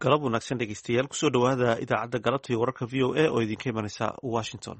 galab wanaagsan dhegeystayaal kusoo dhowaada idaacadda galabta iyo wararka v o a oo idinka imanaysa washington.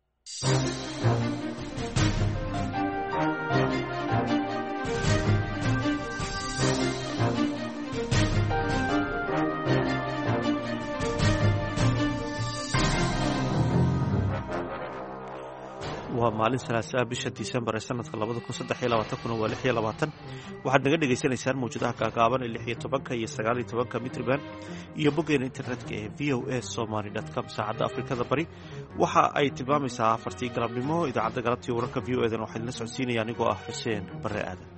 waa maalin salaasaa bisha disembar ee sanadka 2023 waa 26 waxaad naga dhegaysanaysaan mawjadaha gaagaaban ee 16 iyo 19 mitriban iyo boggeena internetka ee voasomali.com. saacadda afrikada bari waxa ay tilmaamaysaa 4 galabnimo. idaacadda galabta iyo wararka v o edan waxaa idinla socodsiinaya anigoo ah xuseen bare aadan.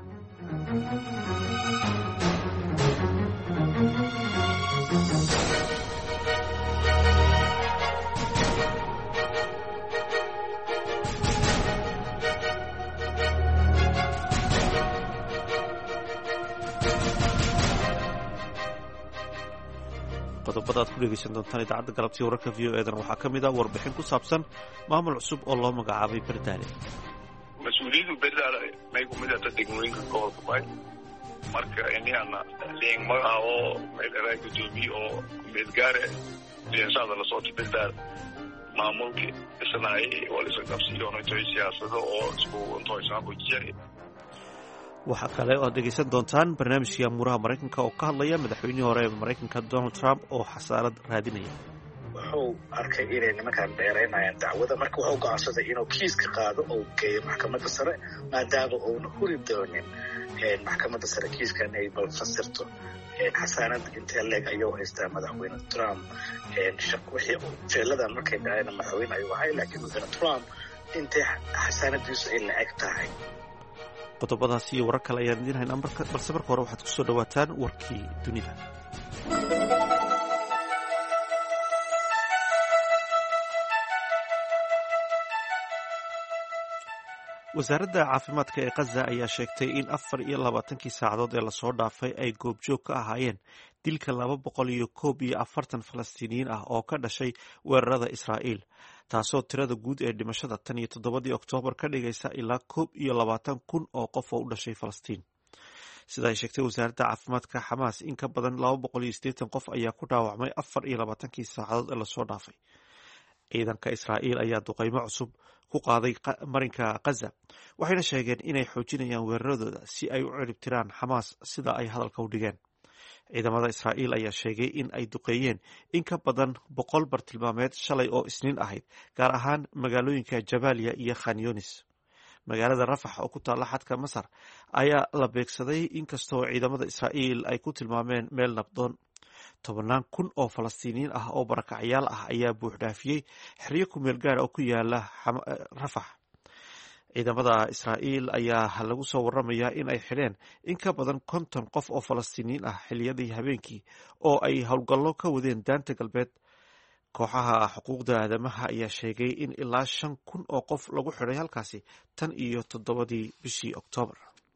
qodobada aad ku dhegeysan doontaan idaacadda galabtii wararka v o edan waxaa ka mid ah warbixin ku saabsan maamul cusub oo loo magacaabay Berdaale. mas-uuliyaddu Berdaale may ku mid ahata degmooyinka gobolka Bay marka inaana leeng magacaabo meelaha gudoomiye oo meelgaare deegaanada la soo Berdaale maamulkii isnaay oo la qabsiyo siyaasado oo isku intoysan ku jiray. waxaa kale oo aad dhegeysan doontaan barnaamijkii amuuraha maraykanka oo ka hadlaya madaxweynihii hore ee maraykanka Donald Trump oo xasaarad raadinaya. wuxuu arkay inay nimankan dheeraynayaan dacwada marka wuxuu go'aansaday inuu kiiska qaado oo geeyo maxkamadda sare maadaama uuna huri doonin maxkamadda sare kiiskan ay balfasirto xasaanad intee leeg ayuu haystaa madaxweyne Trump. wixii jeeladan markay dhacayna madaxweyne ayuu ahay laakiin madaxweyne Trump intay xasaanadiisu ay lacag tahay. qodobadaas iyo warar kale ayaan idiin haynaa balse marka hore waxaad kusoo dhawaataan warkii dunida. wasaaradda caafimaadka ee Gaza ayaa sheegtay in 24 saacadood ee lasoo dhaafay ay goobjoog ka ahaayeen dilka 241 falastiiniyiin ah oo ka dhashay weerarada Israa'iil, taasoo tirada guud ee dhimashada tan iyo 7 Oktoobar ka dhigaysa ilaa 21,000 oo qof oo u dhashay Falastiin. sida ay sheegtay wasaaradda caafimaadka Xamaas, in ka badan 280 qof ayaa ku dhaawacmay 24 saacadood ee lasoo dhaafay. ciidanka Israa'iil ayaa duqeymo cusub ku qaaday marinka Gaza, waxayna sheegeen inay xoojinayaan weeraradooda si ay u ciribtiraan Xamaas sida ay hadalka u dhigeen. ciidamada Israa'iil ayaa sheegay in ay duqeeyeen in ka badan 100 bartilmaameed shalay oo Isniin ahayd, gaar ahaan magaalooyinka Jabaaliya iyo Khan Yunis. magaalada Rafax oo ku taalla xadka Masar ayaa la beegsaday inkastoo ciidamada Israa'iil ay ku tilmaameen meel nabdoon. 10,000 oo Falastiiniyiin ah oo barakacyaal ah ayaa buuxdhaafiyey xeryo ku meel gaar oo ku yaala Rafax. ciidamada Israa'iil ayaa lagu soo waramayaa in ay xidheen in ka badan 50 qof oo Falastiiniyiin ah xilliyadii habeenkii oo ay howlgallo ka wadeen daanta galbeed. kooxaha xuquuqda aadamaha ayaa sheegay in ilaa 5,000 oo qof lagu xidhay halkaasi tan iyo 7 bishii Oktoobar.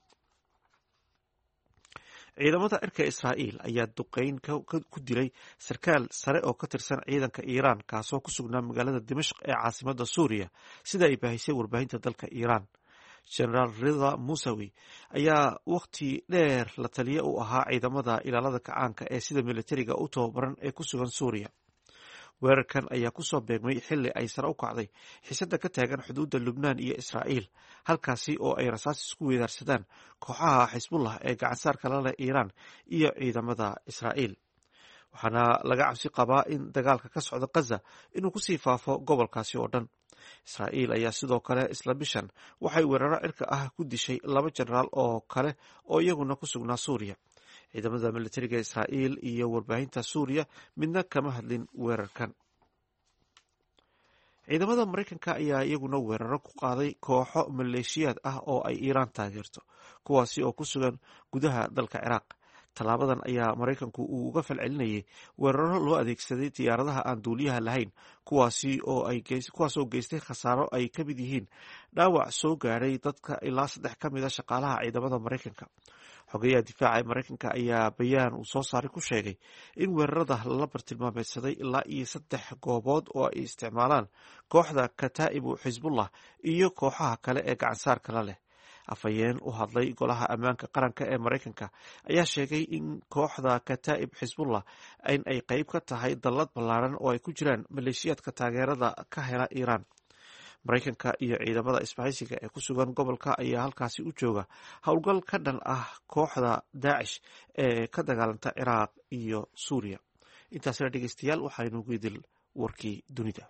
ciidamada cirka Israa'iil ayaa duqeyn ku dilay sarkaal sare oo ka tirsan ciidanka Iiraan kaasoo ku sugnaa magaalada Dimashq ee caasimadda Suuriya, sida ay baahisay warbaahinta dalka Iiraan. Generaal Rida Musawi ayaa waqti dheer la taliye u ahaa ciidamada ilaalada kacaanka ee sida militariga u tababaran ee ku sugan Suuriya. weerarkan ayaa kusoo beegmay xilli ay sare u kacday xiisada ka taagan xuduudda Lubnaan iyo Israa'iil, halkaasi oo ay rasaas isku weedaarsadaan kooxaha Xisbullah ee gacansaarka la leh Iiraan iyo ciidamada Israa'iil. waxaana laga cabsi qabaa in dagaalka ka socda Gaza inuu kusii faafo gobolkaasi oo dhan. Israa'iil ayaa sidoo kale isla bishan waxay weeraro cirka ah ku dishay 2 jenaraal oo kale oo iyaguna ku sugnaa Suuriya. ciidamada militariga Israa'iil iyo warbaahinta Suuriya midna kama hadlin weerarkan. ciidamada Maraykanka ayaa iyaguna weeraro ku qaaday kooxo maleeshiyaad ah oo ay Iiraan taageerto, kuwaasi oo ku sugan gudaha dalka Ciraaq. tallaabadan ayaa Maraykanku uu uga falcelinayay weeraro loo adeegsaday diyaaradaha aan duuliyaha lahayn, kuwaasoo geystay khasaaro ay ka mid yihiin dhaawac soo gaadhay dadka ilaa 3 ka mid a shaqaalaha ciidamada Maraykanka. xogeyaha difaaca ee Maraykanka ayaa bayaan uu soo saaray ku sheegay in weerarada lala bartilmaameedsaday ilaa iyo 3 goobood oo ay isticmaalaan kooxda Kataa'ibu Xisbullah iyo kooxaha kale ee gacansaarka la leh. afhayeen u hadlay golaha ammaanka qaranka ee maraykanka ayaa sheegay in kooxda kataa'ib xisbullah in ay qeyb ka tahay dallad ballaaran oo ay ku jiraan maleeshiyaadka taageerada ka hela iiraan. maraykanka iyo ciidamada isbahaysiga ee ku sugan gobolka ayaa halkaasi u jooga howlgal ka dhan ah kooxda daacish ee ka dagaalanta ciraaq iyo suuriya. intaasna dhegeystayaal waxaynu ugu idil warkii dunida.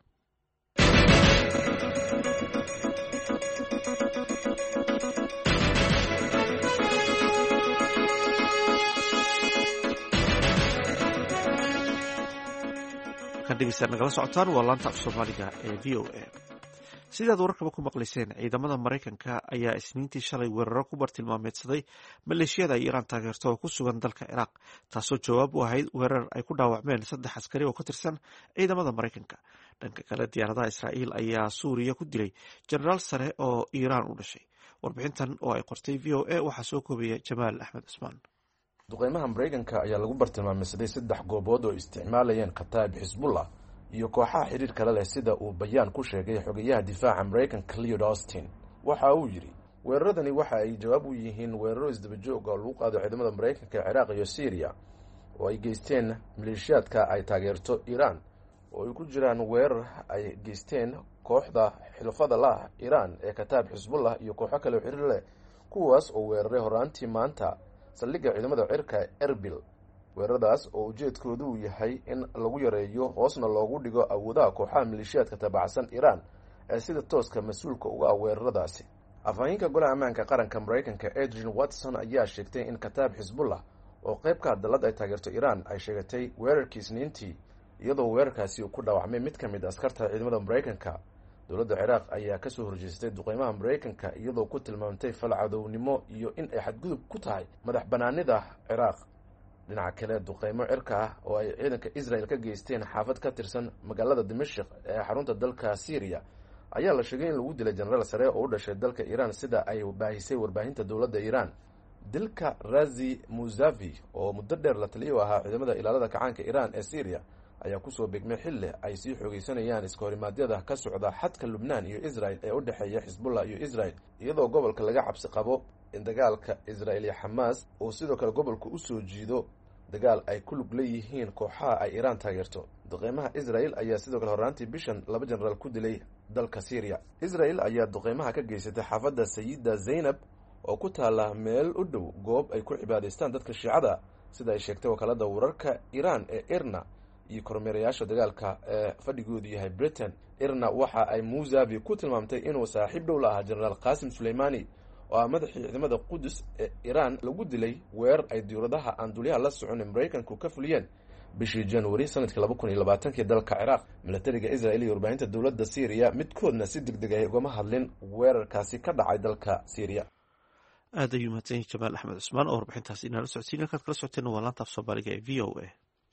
kan dhegeystayaal nagala socotaan waa laanta af soomaaliga ee v o a. sidaad wararkaba ku maqlayseen, ciidamada maraykanka ayaa isniintii shalay weeraro ku bartilmaameedsaday maleeshiyada ay iiraan taageerto oo ku sugan dalka ciraaq, taasoo jawaab u ahayd weerar ay ku dhaawacmeen 3 askari oo ka tirsan ciidamada maraykanka. dhanka kale, diyaaradaha israa'iil ayaa suuriya ku dilay jenaraal sare oo iiraan u dhashay. warbixintan oo ay qortay v o a waxaa soo koobaya jamaal axmed cusmaan. duqeymaha maraykanka ayaa lagu bartilmaameysaday 3 goobood oo isticmaalayeen kataa'ib xisbullah iyo kooxaha xiriir kale leh, sida uu bayaan ku sheegay xogeyaha difaaca maraykanka Lloyd Austin. waxa uu yidhi weeraradani waxa ay jawaab u yihiin weeraro isdabajoog oo lagu qaado ciidamada maraykanka ee ciraaq iyo syriya oo ay geysteen maleeshiyaadka ay taageerto iiraan, oo ay ku jiraan weerar ay geysteen kooxda xilafada lah iiraan ee kataa'ib xisbullah iyo kooxo kale oo xiriir leh, kuwaas oo weeraray horaantii maanta saldhigga ciidamada cirka ee Erbil. weeraradaas oo ujeedkoodu uu yahay in lagu yareeyo hoosna loogu dhigo awoodaha kooxaha maleeshiyaadka taabacsan iiraan ee sida tooska mas-uulka uga ah weeraradaasi. afhayeenka golaha ammaanka qaranka maraykanka Adrian Watson ayaa sheegtay in kataa'ib xisbullah oo qayb ka ah dallad ay taageerto iiraan ay sheegatay weerarkii isniintii, iyadoo weerarkaasi uu ku dhaawacmay mid ka mid askarta ciidamada maraykanka. dowladda ciraaq ayaa kasoo horjeestay duqeymaha maraykanka iyadoo ku tilmaamtay falcadownimo iyo in ay xadgudub ku tahay madax banaanida ciraaq. dhinaca kale, duqeymo cirka ah oo ay ciidanka Israel ka geysteen xaafad ka tirsan magaalada Dimashq ee xarunta dalka Syria ayaa la sheegay in lagu dilay jenaraal sare oo u dhashay dalka Iiraan, sida ay baahisay warbaahinta dowladda Iiraan. dilka Razi Musavi oo muddo dheer la taliyo ahaa ciidamada ilaalada kacaanka Iiraan ee Syria ayaa kusoo beegmay xilli ay sii xoogeysanayaan iskahorimaadiyada ka socda xadka Lubnaan iyo Israel ee u dhexeeya Xisbullah iyo Israel, iyadoo gobolka laga cabsi qabo in dagaalka Israel iyo Xamaas uu sidoo kale gobolka u soo jiido dagaal ay ku lug leeyihiin kooxaha ay Iiraan taageerto. duqeymaha Israel ayaa sidoo kale horaantii bishan 2 jenaraal ku dilay dalka Syria. Israel ayaa duqeymaha ka geysatay xaafadda Sayida Zainab oo ku taala meel u dhow goob ay ku cibaadaystaan dadka Shiicada, sida ay sheegtay wakaalada wararka Iiraan ee IRNA iyo kormeerayaasha dagaalka ee fadhigoodu yahay Britain. IRNA waxa ay Musavi ku tilmaamtay inuu saaxiib dhow la ahaa jenaraal Qasim Suleimani oo ah madaxii ciidamada Qudus ee Iiraan lagu dilay weerar ay diyaaradaha aan duuliyaha la socon ee Maraykanku ka fuliyeen bishii January sanadkii 2020 dalka Ciraaq. militariga Israel iyo warbaahinta dowladda Syria midkoodna si degdeg ah ugama hadlin weerarkaasi ka dhacay dalka Syria. aad ayuu mahadsan yahay jamaal axmed cusmaan oo warbixintaasi inala socodsiin. halkaad kala socoteen waa laanta af soomaaliga ee v o a.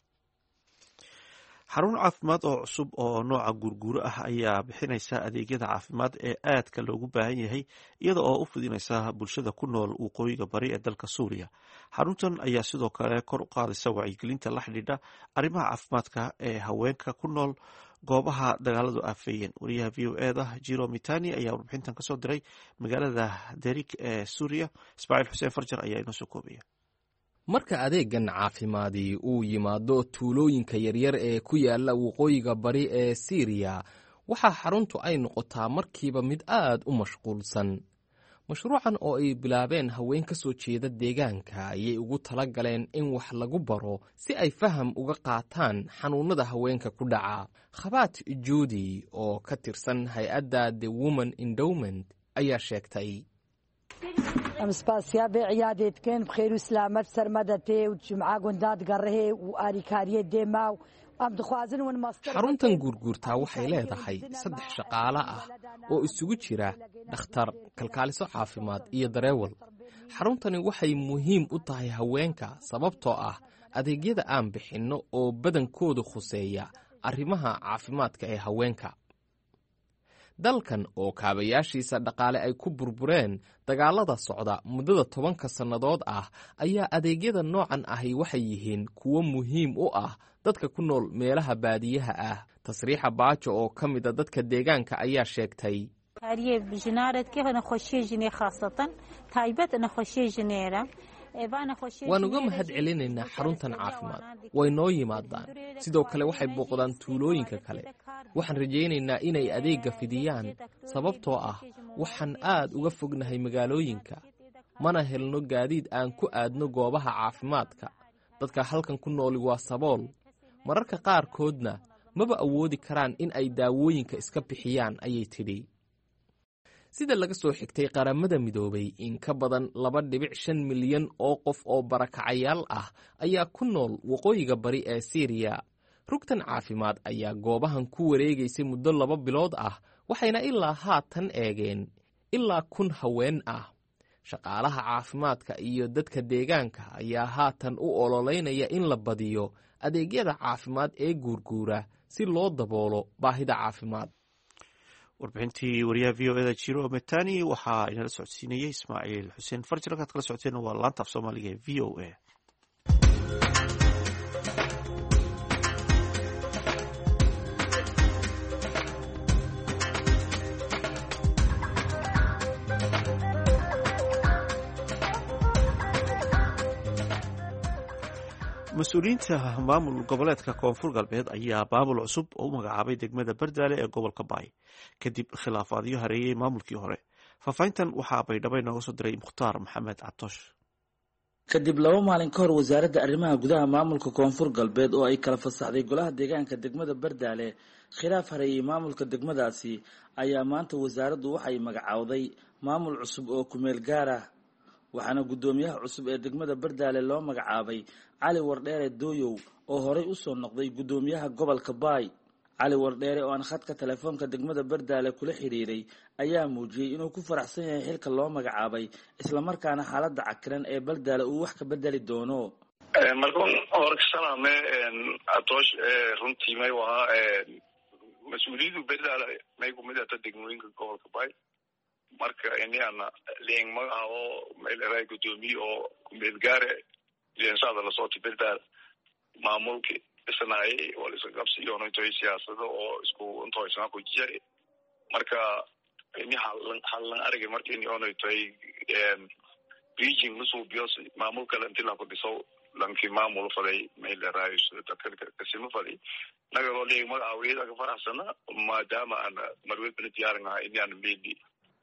xarun caafimaad oo cusub oo nooca guurguuro ah ayaa bixinaysa adeegyada caafimaad ee aadka loogu baahan yahay, iyada oo u fidinaysa bulshada ku nool waqooyiga bari ee dalka suuriya. xaruntan ayaa sidoo kale kor u qaadaysa wacyigelinta la xidhiidha arrimaha caafimaadka ee haweenka ku nool goobaha dagaaladu aafeeyeen. wariyaha v o e da Jiro Mitani ayaa warbixintan kasoo diray magaalada Derik ee suuriya. Ismaaciil xuseen farjar ayaa inoo soo koobaya. marka adeegan caafimaadi uu yimaado tuulooyinka yaryar ee ku yaala waqooyiga bari ee Syria, waxaa xaruntu ay noqotaa markiiba mid aad u mashquulsan. mashruucan oo ay bilaabeen haween ka soo jeeda deegaanka ayay ugu tala galeen in wax lagu baro si ay faham uga qaataan xanuunada haweenka ku dhaca. Khabat Judy oo ka tirsan hay-adda The Women Endowment ayaa sheegtay أمسباسيا بعيادة كان بخير وسلامة سرمدته وجمعة قندات قرره وآريكارية ديما xaruntan guurguurtaa waxay leedahay 3 shaqaale ah oo isugu jira dhakhtar, kalkaaliso caafimaad iyo dareewal. xaruntani waxay muhiim u tahay haweenka sababtoo ah adeegyada aan bixinno oo badankoodu khuseeya arrimaha caafimaadka ee haweenka. dalkan oo kaabayaashiisa dhaqaale ay ku burbureen dagaalada socda muddada 10 sannadood ah ayaa adeegyada noocan ahi waxay yihiin kuwo muhiim u ah dadka ku nool meelaha baadiyaha ah. Tasriixa Baajo oo ka mid ah dadka deegaanka ayaa sheegtay waan uga mahad celinaynaa xaruntan caafimaad way noo yimaadaan sidoo kale waxay booqdaan tuulooyinka kale waxaan rajaynaynaa inay adeegga fidiyaan sababtoo ah waxaan aad uga fognahay magaalooyinka mana helno gaadiid aan ku aadno goobaha caafimaadka dadka halkan ku nooli waa sabool mararka qaarkoodna maba awoodi karaan in ay daawooyinka iska bixiyaan ayay tidhi sida laga soo xigtay qaramada midoobay in ka badan 2.5 milyan oo qof oo barakacayaal ah ayaa ku nool waqooyiga bari ee Syria rugtan caafimaad ayaa goobahan ku wareegaysay muddo 2 bilood ah waxayna ilaa haatan eegeen ilaa 1,000 haween ah shaqaalaha caafimaadka iyo dadka deegaanka ayaa haatan u ololeynaya in la badiyo adeegyada caafimaad ee guurguura si loo daboolo baahida caafimaad warbixintii wariyaha v o eda jiro metani waxaa inala socodsiinayay ismaaciil xuseen farjir halkaad kala socoteen waa laanta af soomaaliga ee v o a mas-uuliyiinta maamul goboleedka koonfur galbeed ayaa maamul cusub oo u magacaabay degmada bardaale ee gobolka baay kadib khilaafaadyo hareeyey maamulkii hore faahfaahintan waxaa baydhabo nooga soo diray mukhtaar maxamed catoosh kadib 2 maalin ka hor wasaaradda arrimaha gudaha maamulka koonfur galbeed oo ay kala fasaxday golaha deegaanka degmada bardaale khilaaf hareeyey maamulka degmadaasi ayaa maanta wasaaraddu waxay magacaawday maamul cusub oo ku meel gaar ah waxaana guddoomiyaha cusub ee degmada bardaale loo magacaabay cali wardheere dooyow oo horey u soo noqday guddoomiyaha gobolka baay cali wardheere oo aan khadka telefoonka degmada bardaale kula xiriiray ayaa muujiyey inuu ku faraxsan yahay xilka loo magacaabay islamarkaana xaaladda cakiran ee bardaale uu wax ka bedeli doono markuun horkasalaame atoosh runtii may ahaa mas-uuliyadu bardaale may kumid ahta degmooyinka gobolka baay marka iniana leeng magaca oo meeleraay guddoomiye oo kumeel gaare liensada lasoo tibirdaal maamulki isnaayay oo la iska qabsiyo ontoy siyaasado oo isku intoysana ku jiray marka ini halan aragay markii ini ontoy beijing musu bios maamulka intii la ku dhiso lanki maamul faday meeleraay dadka kasima faday nagalo leeng magaca weeda ka faraxsana maadaama ana marwed bin diyaarinaa inaan meedi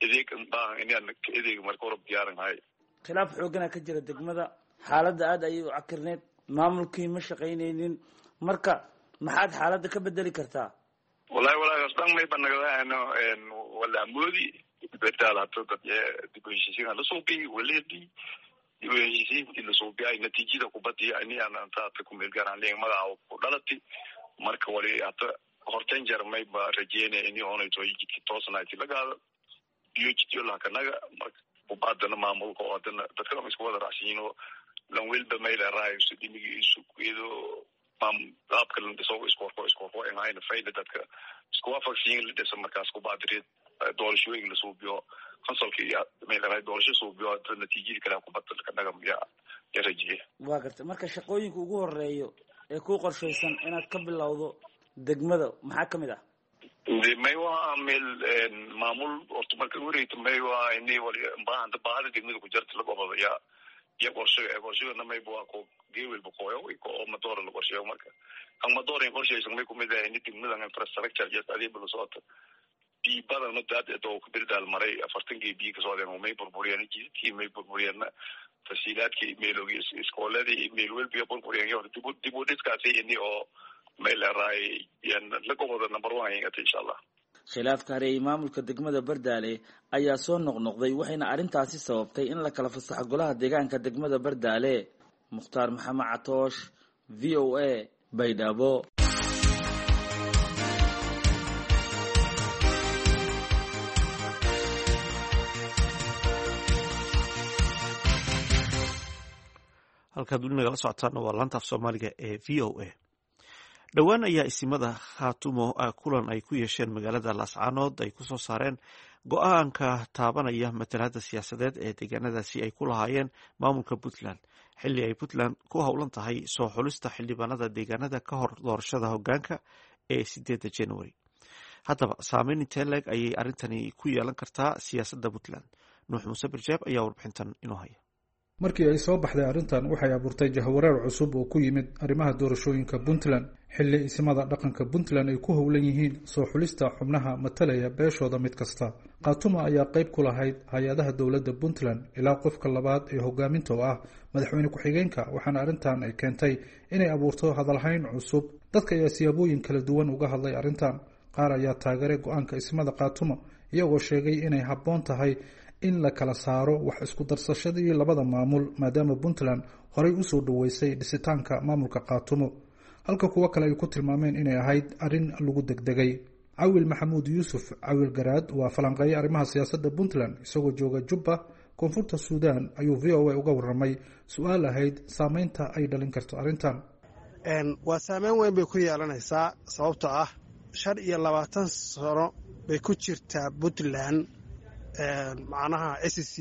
khilaaf xoogana ka jira degmada xaaladda aad ayay u cakirneed maamulkii ma shaqaynaynin marka maxaad xaaladda ka bedeli kartaa wallahi asdan may banagadaano wala moodi bedala to dad dib u heshiisiin la soo bi waleedi dib u heshiisiin la soo bi ay natiijada ku badiyo ani aan taata ku meel gaaraan leeyahay magaca ku dhalati marka wali hata hortan jarmay ba rajeynay in oonay tooyi toosnayti lagaada iyo lakanaga marka ubadana maamulka oo hadana dadka isku wada raacsiino lan welba meel raayus dimigi isu kuido qaabka la dhiso isku in ayna fayda dadka isku waafaqsiin la dhiso markaas ku baadreed doorashooyin la soo biyo consulki ya meel raay doorasho soo biyo natiijada kala ku badal kanaga ya rajiye waa gartay marka shaqooyinka ugu horeeyo ee ku qorshaysan inaad ka bilowdo degmada maxaa kamid ah may waa meel maamul horta marka wareegto may waa inay wali baahida degmada ku jirta laga wada ya qorshaga may waa ko geewel boqoyo oo madoor la qorshayo marka aan madoor in qorshaysan may kumid ah in degmada infrastructure iyo adeeg la socota bi badan ma dad oo ku bildaal maray 40 bi ka soo dhigay may burburiyeen jidkii may burburiyeen fasiilaadkii meelogii iskooladii meel walba burburiyeen dib u dhiskaasi inii oo meel raay yan la go'do number 1 insha Allah khilaafka hareeyay maamulka degmada bardaale ayaa soo noqnoqday waxayna arintaasi sababtay in la kala fasaxo golaha deegaanka degmada bardaale mukhtaar maxamed catoosh VOA baydhabo halkaad weli nagala socotaana waa laanta af soomaaliga ee v o a dhowaan ayaa isimada khaatumo kulan ay ku yeesheen magaalada laascaanood ay kusoo saareen go-aanka taabanaya matalaadda siyaasadeed ee deegaanadaasi ay ku lahaayeen maamulka puntland xilli ay puntland ku howlan tahay soo xulista xildhibaanada deegaanada ka hor doorashada hogaanka ee 8 January haddaba saameyn intee leeg ayay arrintani ku yeelan kartaa siyaasadda puntland? nuux muuse birjeeb ayaa warbixintan inoo haya. markii ay soo baxday arrintan waxay abuurtay jahawareer cusub oo ku yimid arrimaha doorashooyinka puntland xilli isimada dhaqanka puntland ay ku howlan yihiin soo xulista xubnaha matalaya beeshooda mid kasta. khaatumo ayaa qayb ku lahayd hay-adaha dowladda puntland ilaa qofka labaad ee hogaaminta oo ah madaxweyne ku-xigeenka, waxaana arrintan ay keentay inay abuurto hadalhayn cusub. dadka ayaa siyaabooyin kala duwan uga hadlay arrintan. qaar ayaa taageeray go-aanka isimada khaatumo iyagoo sheegay inay habboon tahay in la kala saaro wax isku darsashadii labada maamul maadaama puntland horey usoo dhaweysay dhisitaanka maamulka khaatumo, halka kuwo kale ay ku tilmaameen inay ahayd arrin lagu degdegay. cawil maxamuud yuusuf cawil garaad waa falanqeeye arrimaha siyaasadda puntland, isagoo jooga jubba koonfurta suudaan ayuu v o a uga warramay su-aal ahayd saameynta ay dhalin karto arrintan. waa saameyn weyn bay ku yeelanaysaa sababtoo ah 25 sano bay ku jirtaa puntland macnaha SSC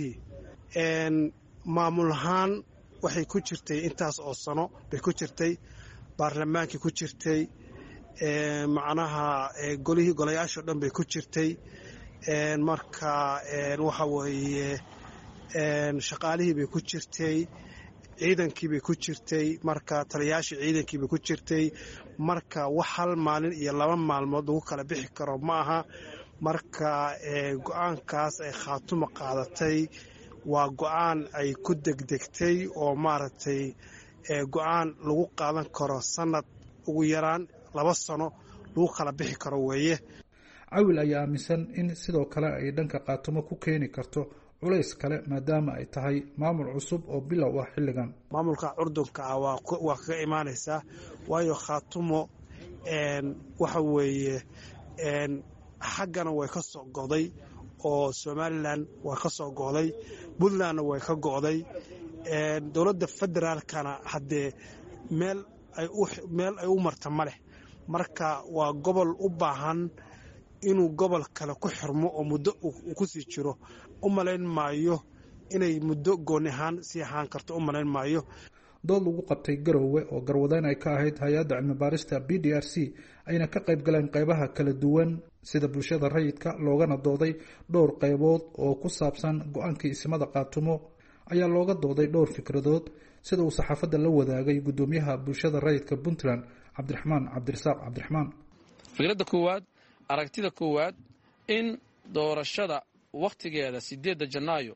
maamul ahaan waxay ku jirtay intaas oo sano bay ku jirtay, baarlamaankii ku jirtay, macnaha golayaashoo dhan bay ku jirtay, marka waxa weeye shaqaalihii bay ku jirtay, ciidankii bay ku jirtay, marka taliyaashii ciidankii bay ku jirtay, marka wax hal maalin iyo 2 maalmood lagu kala bixi karo ma aha. marka go-aankaas ay khaatumo qaadatay waa go-aan ay ku degdegtay oo maaragtay go-aan lagu qaadan karo sanad ugu yaraan 2 sano lagu kala bixi karo weeye. cawil ayaa aaminsan in sidoo kale ay dhanka khaatumo ku keeni karto culays kale maadaama ay tahay maamul cusub oo bilow ah xilligan. maamulka curdunka ah waa kaga imaanaysaa, waayo khaatumo waxa weeye xaggana way ka soo go'day oo somalilan way ka soo go'day, puntlandna way ka go'day, dowladda federaalkana haddee meel ay u marta ma leh. marka waa gobol u baahan inuu gobol kale ku xirmo oo muddo uu ku sii jiro. u malayn maayo inay muddo gooni ahaan sii ahaan karto, u malayn maayo. dood lagu qabtay Garowe oo garwadaan ay ka ahayd hay-adda cilmi baarista BDRC ayna ka qayb galeen qaybaha kala duwan sida bulshada rayidka, loogana dooday dhowr qaybood oo ku saabsan go-aankii isimada khaatumo ayaa looga dooday dhowr fikradood, sida uu saxaafadda la wadaagay gudoomiyaha bulshada rayidka puntland cabdiraxmaan cabdirasaaq cabdiraxmaan. fikradda koowaad, aragtida koowaad in doorashada wakhtigeeda 8 Janaayo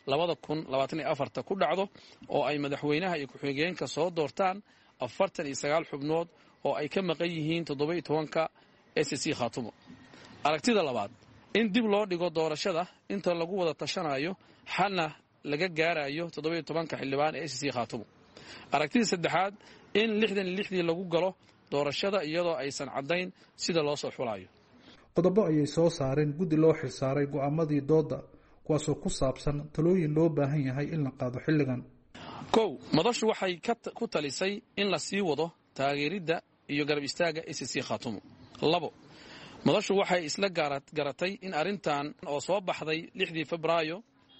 2024 ku dhacdo oo ay madaxweynaha iyo ku-xigeenka soo doortaan 49 xubnood oo ay ka maqan yihiin 17ka SSC khaatumo. aragtida labaad, in dib loo dhigo doorashada inta lagu wada tashanayo xalna laga gaarayo 17ka xildhibaan ee SSC khaatumo. aragtida saddexaad, in 66 lagu galo doorashada iyadoo aysan caddayn sida loo soo xulayo. qodobo ayay soo saareen guddi loo xilsaaray go'aamadii dooda kuwaasoo ku saabsan talooyin loo baahan yahay in la qaado xilligan. 1. madashu waxay ku talisay in la sii wado taageeridda iyo garab istaaga SSC khaatumo. 2. madashu waxay isla garatay in arrintan oo soo baxday 6 Febraayo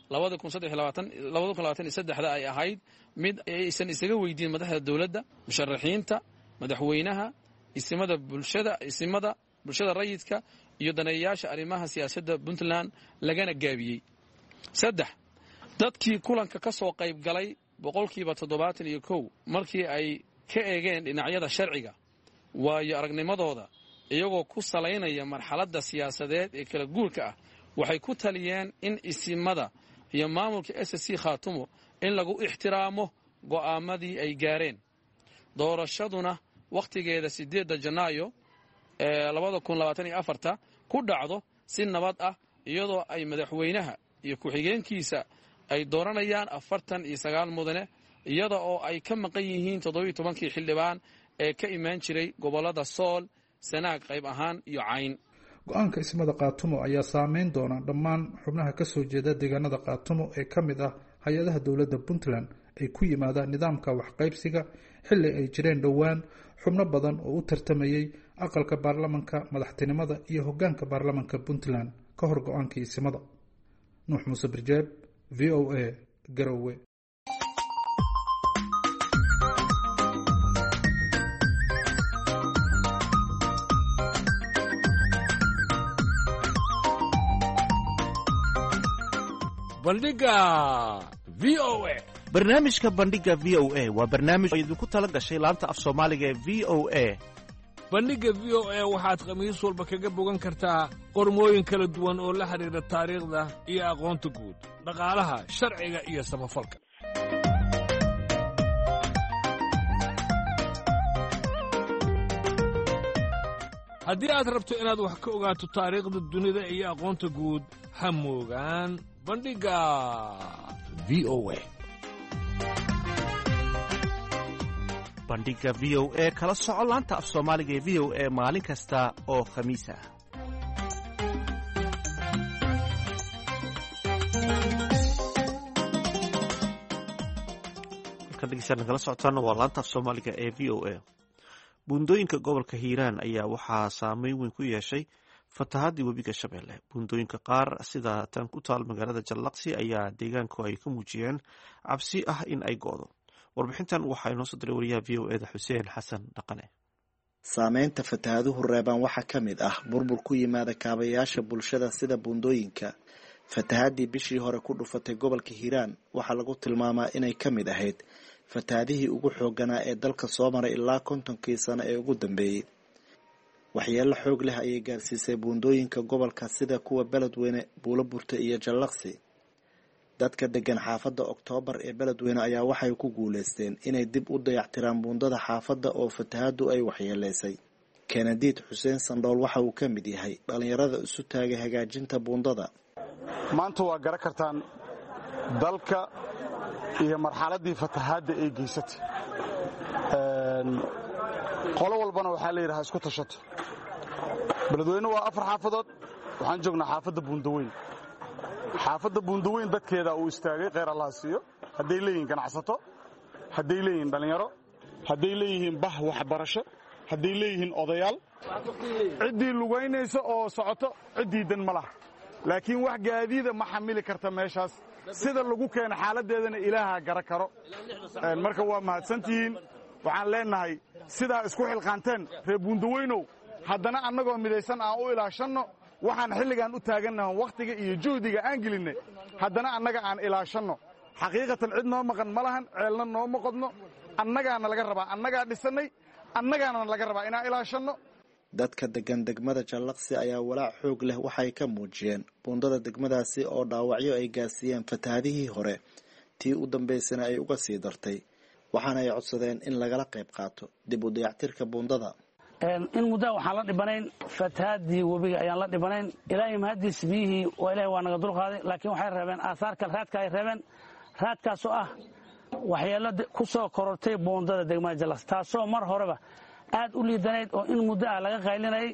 2023 ay ahayd mid aysan isaga weydiin madaxda dowladda, musharaxiinta, madaxweynaha, isimada bulshada rayidka iyo daneeyayaasha arrimaha siyaasadda puntland lagana gaabiyey. 3. dadkii kulanka ka soo qayb galay 71% markii ay ka eegeen dhinacyada sharciga waayo aragnimadooda iyagoo ku salaynaya marxaladda siyaasadeed ee kala guurka ah, waxay ku taliyeen in isimada iyo maamulka SSC khaatumo in lagu ixtiraamo go'aamadii ay gaareen. doorashaduna wakhtigeeda 8 Janaayo 2024 ku dhacdo si nabad ah iyadoo ay madaxweynaha iyo ku-xigeenkiisa ay dooranayaan 49 mudane iyada oo ay ka maqan yihiin 17kii xildhibaan ee ka imaan jiray gobolada Sool, Sanaag qayb ahaan iyo Cayn. go-aanka ismada khaatumo ayaa saameyn doona dhammaan xubnaha ka soo jeeda deegaanada khaatumo ee ka mid ah hay-adaha dowladda puntland ay ku yimaadaan nidaamka waxqaybsiga xilli ay jireen dhowaan xubno badan oo u tartamayay aqalka baarlamanka, madaxtinimada iyo hoggaanka baarlamanka puntland ka hor go-aankii isimada. nuux muuse birjeeb, v o a, Garowe. bandhiga v o a. barnaamijka bandhiga v o a waa barnaamij oo idinku tala gashay laanta af soomaaliga ee v o a. bandhigga v o a waxaad khamiis walba kaga bogan kartaa qormooyin kala duwan oo la xidhiidha taariikhda iyo aqoonta guud, dhaqaalaha, sharciga iyo samafalka. haddii aad rabto inaad wax ka ogaato taariikhda dunida iyo aqoonta guud, ha moogaan bandhigga v o a. bandhiga v o a kala soco laanta af soomaaliga ee v o a maalin kasta oo khamiis ah. halkan dhegeystayaal kala socotaana waa laanta af soomaaliga ee v o a. buundooyinka gobolka hiiraan ayaa waxaa saameyn weyn ku yeeshay fatahaadii webiga shabeelle. buundooyinka qaar sida tan ku taal magaalada jallaqsi ayaa deegaanku ay ka muujiyeen cabsi ah in ay go'do. warbixintan waxaa inoo soo diray wariyaha v o eda xuseen xasan dhaqane. saameynta fatahaaduhu reebaan waxaa ka mid ah burbur ku yimaada kaabayaasha bulshada sida buundooyinka. fatahaadii bishii hore ku dhufatay gobolka hiiraan waxaa lagu tilmaamaa inay ka mid ahayd fatahaadihii ugu xoogganaa ee dalka soo maray ilaa 50kii sano ee ugu dambeeyey. waxyeelo xoog leh ayay gaarsiisay buundooyinka gobolka sida kuwa beledweyne, buuloburta iyo jallaqsi. dadka degan xaafadda Oktoobar ee beledweyne ayaa waxay ku guuleysteen inay dib u dayactiraan buundada xaafadda oo fatahaadu ay waxyeeleysay. Kennedy Xuseen Sandhool waxa uu ka mid yahay dhalinyarada isu taagay hagaajinta buundada. maanta waa garan kartaan dalka iyo marxaladii fatahaadda ay geysatay. qolo walbana waxaa la yidhahaa isku tashato. beledweyne waa 4 xaafadood, waxaan joognaa xaafadda buundaweyn. xaafadda buundaweyn dadkeeda uu istaagay kheyr allah siiyo. hadday leeyihiin ganacsato, hadday leeyihiin dhalinyaro, hadday leeyihiin bah waxbarasho, hadday leeyihiin odayaal. ciddii lugaynaysa oo socoto ciddii dan ma laha, laakiin wax gaadiida ma xamili karta meeshaas. sida lagu keena xaaladeedana ilaaha gara karo. marka waa mahadsantihiin. waxaan leenahay sidaa isku xilqaanteen reer buundaweynow, haddana annagoo midaysan aan u ilaashanno waxaan xilligaan u taagannahay wakhtiga iyo juhdiga aan gelinay, haddana annaga aan ilaashanno. xaqiiqatan cid noo maqan ma lahan, ceelna nooma qodno. annagaana laga rabaa, annagaa dhisannay, annagaana laga rabaa inaan ilaashanno. dadka degan degmada jallaqsi ayaa walaac xoog leh waxay ka muujiyeen buundada degmadaasi oo dhaawacyo ay gaarsiiyeen fatahaadihii hore, tii u dambaysana ay uga sii dartay. waxaana ay codsadeen in lagala qayb qaato dib u dayactirka buundada. in muddaa waxaan la dhibanayn fatahaadii webiga ayaan la dhibanayn. ilaahay mahadiis biyihii waa ilaahay waa naga dulqaaday, laakiin waxay reebeen aasaar kale, raadka ay reebeen. raadkaasoo ah waxyeelo ku soo korortay buundada degmada jallaqsi, taasoo mar horeba aad u liidanayd oo in muddo ah laga qaylinayay.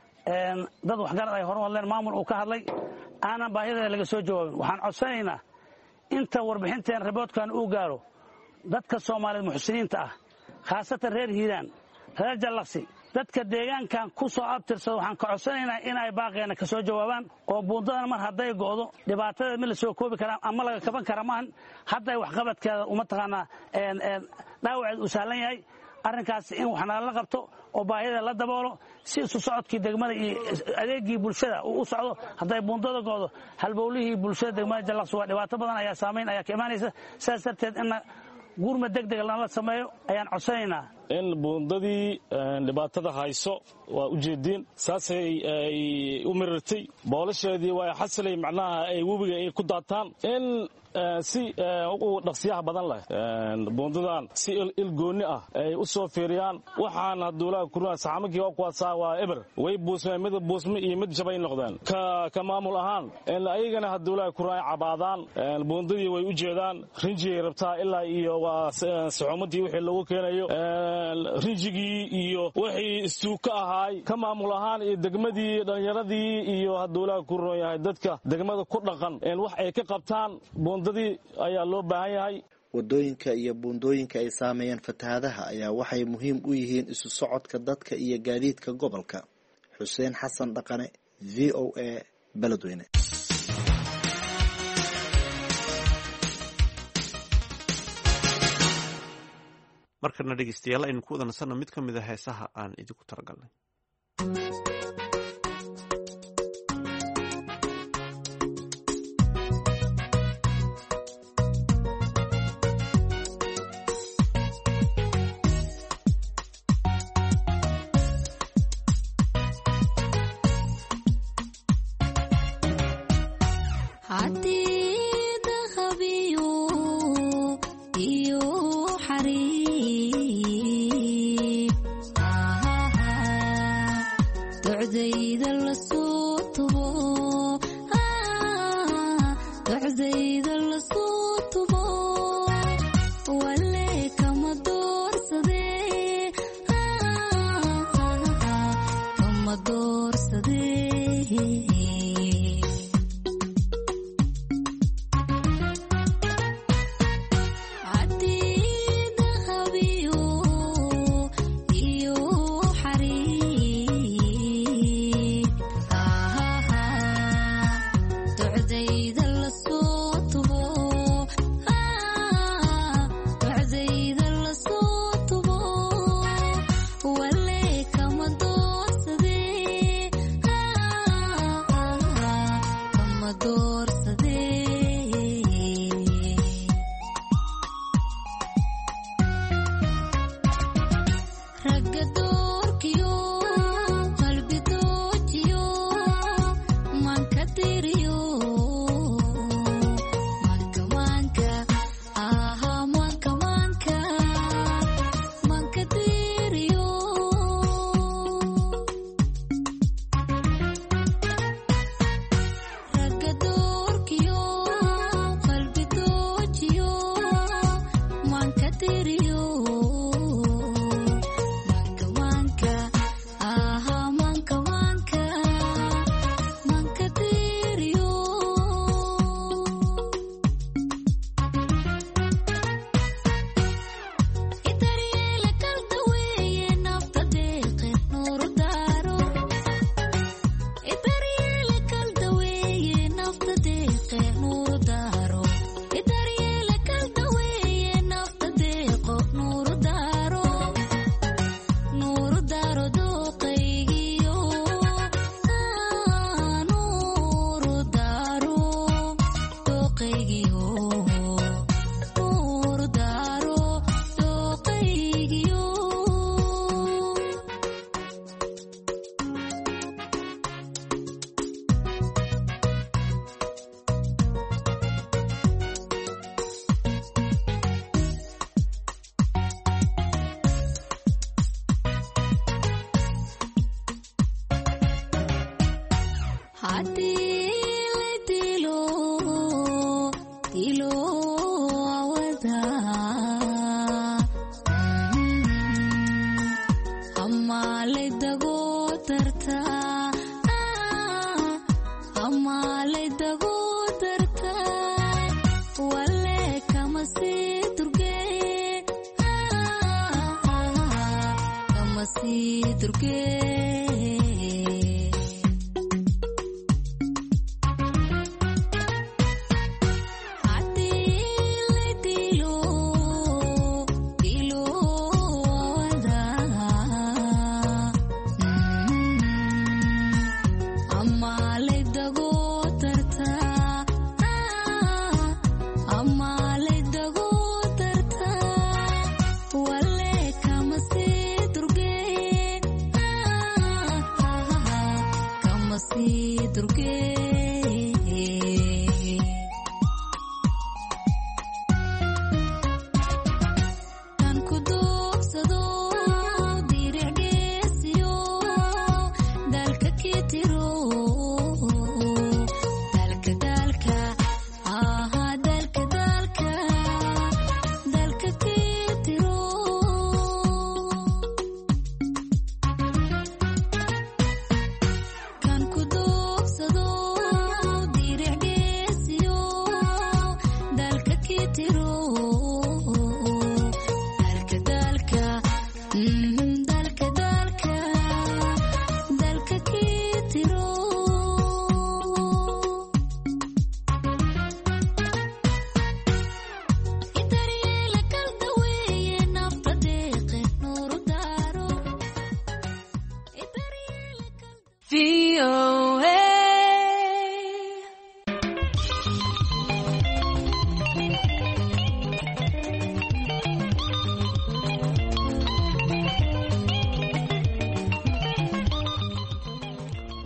dad waxgarad ay hore u hadleen, maamul uu ka hadlay, aanan baahideeda laga soo jawaabin. waxaan codsanaynaa inta warbixinteen riboodkan uu gaaro dadka Soomaaliyeed muxsiniinta ah, khaasatan reer Hiiraan, reer Jallaqsi, dadka deegaankan ku soo abtirsada, waxaan ka codsanaynaa in ay baaqeena ka soo jawaabaan oo buundadan mar hadday go'do dhibaatada mid la soo koobi karaa ama laga kaban kara maahan. hadday waxqabadkeeda uma taqaanaa dhaawaceed uu sahlan yahay. arrinkaas in wax nala qabto oo baahida la daboolo si isu socodkii degmada iyo adeegii bulshada uu u socdo. hadday buundada go'do halbowlihii bulshada degmada Jallaqsi waa dhibaato badan ayaa saameyn ayaa ka imaanaysa. sidaas darteed in gurma degdeg lana sameeyo ayaan codsanaynaa. in buundadii dhibaatada hayso waa ujeediin saasay ay u mirirtay boolasheedii waa xasilay, macnaha ay webiga ay ku daataan. in si ugu dhaqsiyaha badan leh buundadan si ilgooni ah ay u soo fiiriyaan. waxaan haduulaha kurna saxamadkii waa kuwaasaa waa eber way buusmeen, mid buusme iyo mid jabay noqdeen. ka maamul ahaan in ayagana haduulaha kurna ay cabaadaan. buundadii way u jeedaan, rinjigay rabtaa ilaa iyo waa saxumadii wixii lagu keenayo, rinjigii iyo wixii istuuka ahaay. ka maamul ahaan iyo degmadii dhalinyaradii iyo haduulaha kurna yahay dadka degmada ku dhaqan in wax ay ka qabtaan buundadii ayaa loo baahan yahay. wadooyinka iyo buundooyinka ay saameeyeen fatahaadaha ayaa waxay muhiim u yihiin isu socodka dadka iyo gaadiidka gobolka. Xuseen Xasan Dhaqane, v o a, Beledweyne. markana dhegeystayaal aynu ku wada nasanno mid ka mid a heesaha aan idinku talagalnay. docdayda la soo tubo docdayda la soo tubo wale kama doorsadee kama doorsadee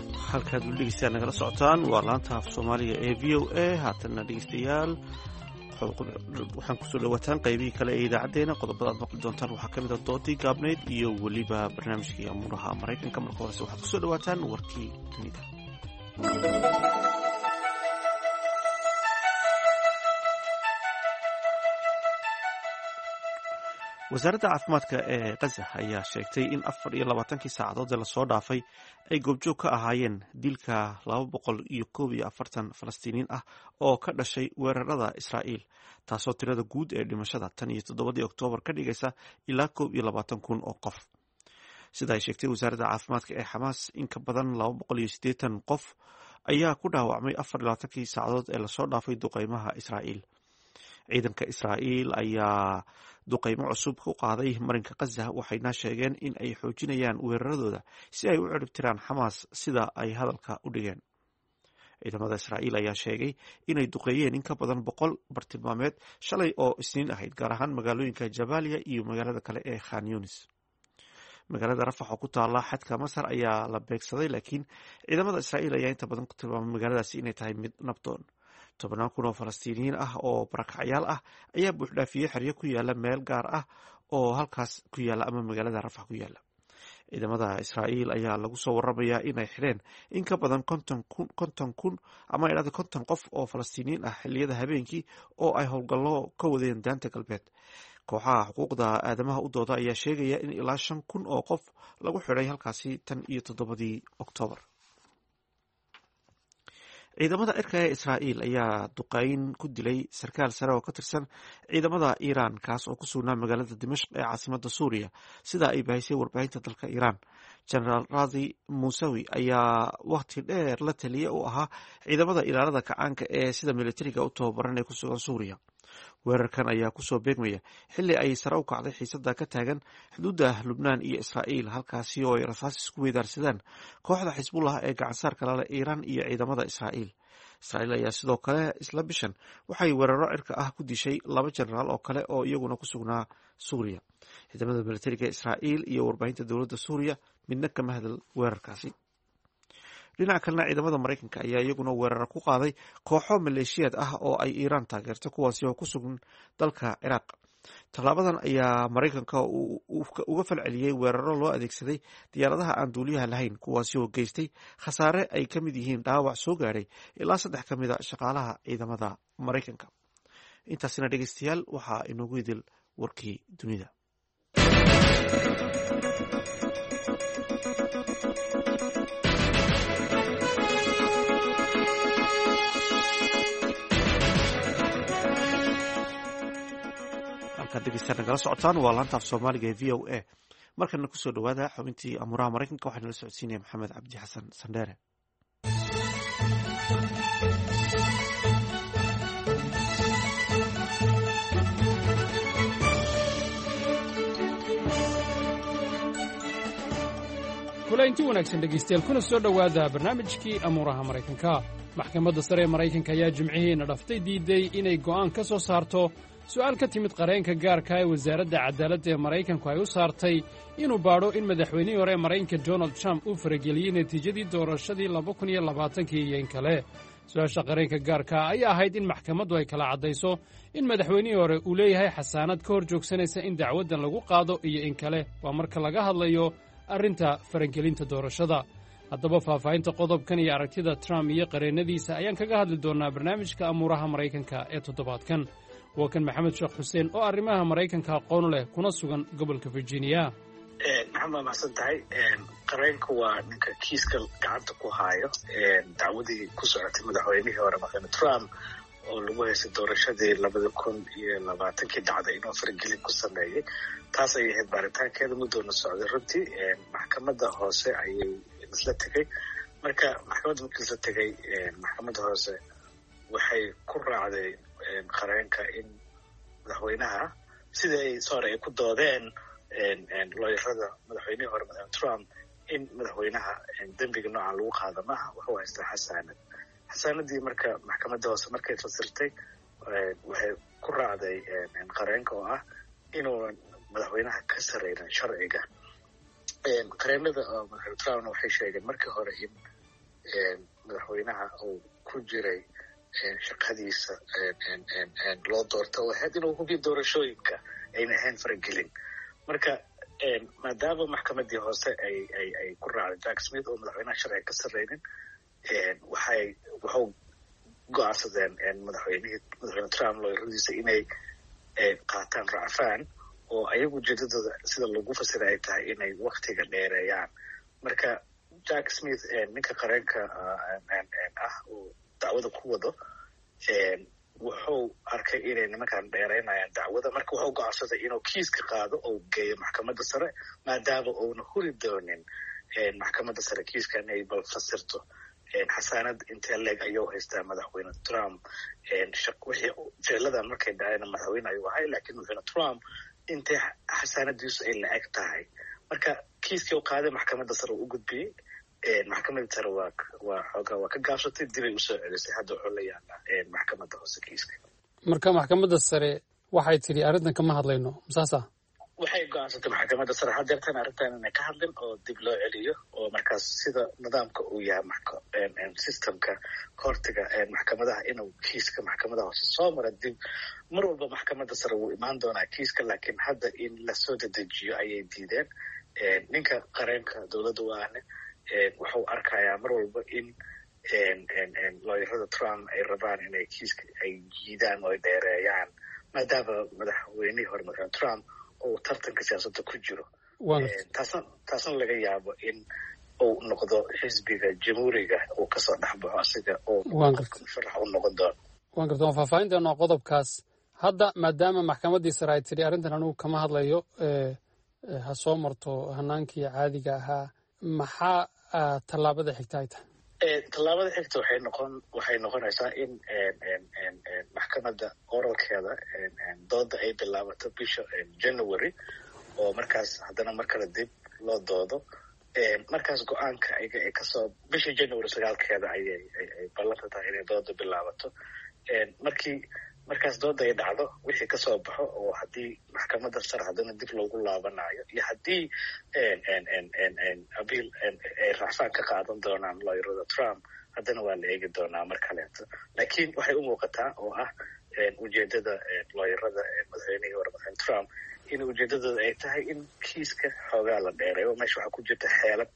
halkaad weli dhegeystayaal nagala socotaan waa laanta af soomaaliga ee v o a haatanna dhegeystayaal waxaan kusoo dhawaataan qaybihii kale ee idaacadeena. qodobada aad maqli doontaan waxaa ka mid a doodii gaabneyd iyo weliba barnaamijkii amuuraha maraykanka. marka horese waxaad kusoo dhawaataan warkii dunida. wasaaradda caafimaadka ee Gaza ayaa sheegtay in 24 saacadood ee lasoo dhaafay ay goobjoog ka ahaayeen dilka 241 Falastiiniin ah oo ka dhashay weerarada Israa'iil, taasoo tirada guud ee dhimashada tan iyo 7 Oktoobar ka dhigaysa ilaa 21,000 oo qof. Sida ay sheegtay wasaaradda caafimaadka ee Xamaas, in ka badan 280 qof ayaa ku dhaawacmay 24 saacadood ee lasoo dhaafay duqeymaha Israa'iil. ciidanka Israa'iil ayaa duqeymo cusub ku qaaday marinka Gaza, waxayna sheegeen in ay xoojinayaan weeraradooda si ay u ciribtiraan Xamaas, sida ay hadalka u dhigeen. ciidamada Israa'iil ayaa sheegay inay duqeeyeen in ka badan 100 bartilmaameed shalay oo Isniin ahayd, gaar ahaan magaalooyinka Jabaaliya iyo magaalada kale ee Khan Yunis. magaalada Rafax oo ku taala xadka Masar ayaa la beegsaday, laakiin ciidamada Israa'iil ayaa inta badan ku tilmaamay magaaladaasi inay tahay mid nabdoon. 10,000 oo Falastiiniyiin ah oo barakacyaal ah ayaa buuxdhaafiyey xeryo ku yaala meel gaar ah oo halkaas ku yaala ama magaalada Rafax ku yaala. ciidamada Israa'iil ayaa lagu soo waramayaa inay xidheen in ka badan 50 qof oo Falastiiniyiin ah xilliyada habeenkii oo ay howlgallo ka wadeen daanta galbeed. kooxaha xuquuqda aadamaha u dooda ayaa sheegaya in ilaa 5,000 oo qof lagu xidhay halkaasi tan iyo 7 Oktoobar. ciidamada cirka ee Israa'iil ayaa duqeyn ku dilay sarkaal sare oo ka tirsan ciidamada Iiraan, kaas oo ku sugnaa magaalada Dimashq ee caasimadda Suuriya, sida ay baahisay warbaahinta dalka Iiraan. Generaal Razi Musawi ayaa waqti dheer la taliye u ahaa ciidamada ilaalada kacaanka ee sida militariga u tababaran ee ku sugan Suuriya. weerarkan ayaa kusoo beegmaya xilli ay sare u kacday xiisada ka taagan xuduudda Lubnaan iyo Israa'iil, halkaasi oo ay rasaas isku weydaarsadaan kooxda Xisbullah ee gacansaarka la leh Iiraan iyo ciidamada Israa'iil. Israa'iil ayaa sidoo kale isla bishan waxay weeraro cirka ah ku dishay 2 jenaraal oo kale oo iyaguna ku sugnaa Suuriya. ciidamada militariga Israa'iil iyo warbaahinta dowladda Suuriya midna kama hadal weerarkaasi. dhinaca kalena ciidamada Maraykanka ayaa iyaguna weerar ku qaaday kooxo maleeshiyaad ah oo ay Iiraan taageerto, kuwaasi oo ku sugan dalka Ciraaq. tallaabadan ayaa Maraykanka uga falceliyey weeraro loo adeegsaday diyaaradaha aan duuliyaha lahayn, kuwaasi oo geystay khasaare ay ka mid yihiin dhaawac soo gaadhay ilaa 3 ka mid a shaqaalaha ciidamada Maraykanka. intaasina dhegeystayaal waxaa inoogu idil warkii dunida. degeystayaal nagala socotaan waa laanta af Soomaaliga ee VOA. markana kusoo dhawaada xubintii amuuraha Maraykanka, waxaa nala socodsiinaya Maxamed Cabdi Xasan Sandheere. kulaynti wanaagsan dhegaystayaal, kuna soo dhowaada barnaamijkii amuuraha Maraykanka. maxkamadda sare ee Maraykanka ayaa jimcihiina dhaftay diiday inay go'aan ka soo saarto su'aal ka timid qareenka gaarka ee wasaaradda cadaaladda ee Maraykanku ay u saartay inuu baadho in madaxweynihii hore ee Maraykanka Donald Trump uu farageliyey natiijadii doorashadii 2020 iyo in kale. su-aasha qareenka gaarka ayaa ahayd in maxkamaddu ay kala caddayso in madaxweynihii hore uu leeyahay xasaanad ka hor joogsanaysa in dacwaddan lagu qaado iyo in kale. waa marka laga hadlayo arrinta faragelinta doorashada. haddaba faahfaahinta qodobkan iyo aragtida Trump iyo qareennadiisa ayaan kaga hadli doonnaa barnaamijka amuuraha Maraykanka ee toddobaadkan. waa kan Maxamed Sheekh Xuseen oo arrimaha Maraykanka aqoon leh kuna sugan gobolka Virginia. maxamed waa mahadsan tahay. qareenku waa ninka kiiska gacanta ku haayo dacwadii ku socotay madaxweynihii hore madaxweyne Trump oo lagu haystay doorashadii 2020 dhacday inuu faragelin ku sameeyey. taas ayay ahayd baaritaankeeda muddoona socday. runtii maxkamadda hoose ayay isla tegey. marka maxkamadda markii isla tegey, maxkamadda hoose waxay ku raacday qareenka in madaxweynaha sida ay sore ay ku doodeen looyarada madaxweynihii hore madaxweyne Trump in madaxweynaha dembiga noocan lagu qaado maaha, wuxuu haystaa xasaanad. xasaanadii marka maxkamadda hoose markay fasirtay waxay ku raacday qareenka oo ah inuunan madaxweynaha ka sareynin sharciga. qareenada oo madaxweyne Trumpna waxay sheegeen markii hore in madaxweynaha uu ku jiray shaqadiisa loo doorto ahayd inuu hubiyo doorashooyinka ayna ahayn faragelin. marka maadaama maxkamadii hoose ay ku raacday Jack Smith oo madaxweynaha sharciga ka sarreynin, wuxuu go'aansadeen madaxweyne Trump looyaradiisa inay qaataan racfaan oo ayagu ujeedadooda sida lagu fasiray ay tahay inay waktiga dheereeyaan. marka Jack Smith ninka qareenka oo dacwada ku wado wuxuu arkay inay nimankan dheereynayaan dacwada, marka wuxuu go'aansaday inuu kiiska qaado oo geeyo maxkamadda sare maadaama uuna huri doonin maxkamadda sare kiiska inay bal fasirto xasaanad intee leeg ayuu haystaa madaxweyne Trump. wixii ficladan markay dhaceen madaxweyne ayuu ahay, laakiin madaxweyne Trump intee xasaanadiisu ay la eg tahay. marka kiiskii uu qaaday maxkamadda sare u gudbiyey, maxkamadda sare waa ka gaabsatay, dibay usoo celisay. hadda wuxuu la yaalaa maxkamadda hoose kiiska. marka maxkamadda sare waxay tidhi arrintan kama hadlayno masaasa? waxay go'aansatay maxkamadda sare haddeertan arrintan inay ka hadlin oo dib loo celiyo, oo markaas sida nidaamka uu yahay systemka koortiga maxkamadaha inuu kiiska maxkamadaha hoose soo mara dib. mar walba maxkamadda sare wuu imaan doonaa kiiska, laakiin hadda in lasoo dedejiyo ayay diideen. ninka qareenka dowladda waane wuxuu arkayaa mar walba in looyarada Trump ay rabaan inay kiiska ay jiidaan oo ay dheereeyaan maadaama madaxweynihii hore madaxweyne Trump uu tartanka siyaasadda ku jiro. taasna laga yaabo in uu noqdo xisbiga jamhuuriga uu kasoo dhexbaxo asiga oo farax u noqon doono. waan garta waan faahfaahin doonaa qodobkaas. hadda maadaama maxkamaddii sare ay tidhi arrintan anigu kama hadlayo, ha soo marto hanaankii caadiga ahaa, maxaa tallaabada xigta ay tahay? tallaabada xigta waxay noqonaysaa in maxkamadda oralkeeda dooda ay bilaabato bisha January, oo markaas haddana mar kale dib loo doodo. markaas go-aanka ayaga ay kasoo bisha January 9 ayay ballanta tahay inay dooda bilaabato. markaas dooda ay dhacdo wixii kasoo baxo, oo haddii maxkamadda sare haddana dib loogu laabanayo iyo haddii abiil ay racfaan ka qaadan doonaan looyarada Trump, haddana waa la eegi doonaa mar kaleeto. laakiin waxay u muuqataa oo ah ujeedada looyarada madaxweynihii hore madaxweyne Trump in ujeedadooda ay tahay in kiiska xoogaa la dheereeyo. meesha waxaa ku jirta xeelad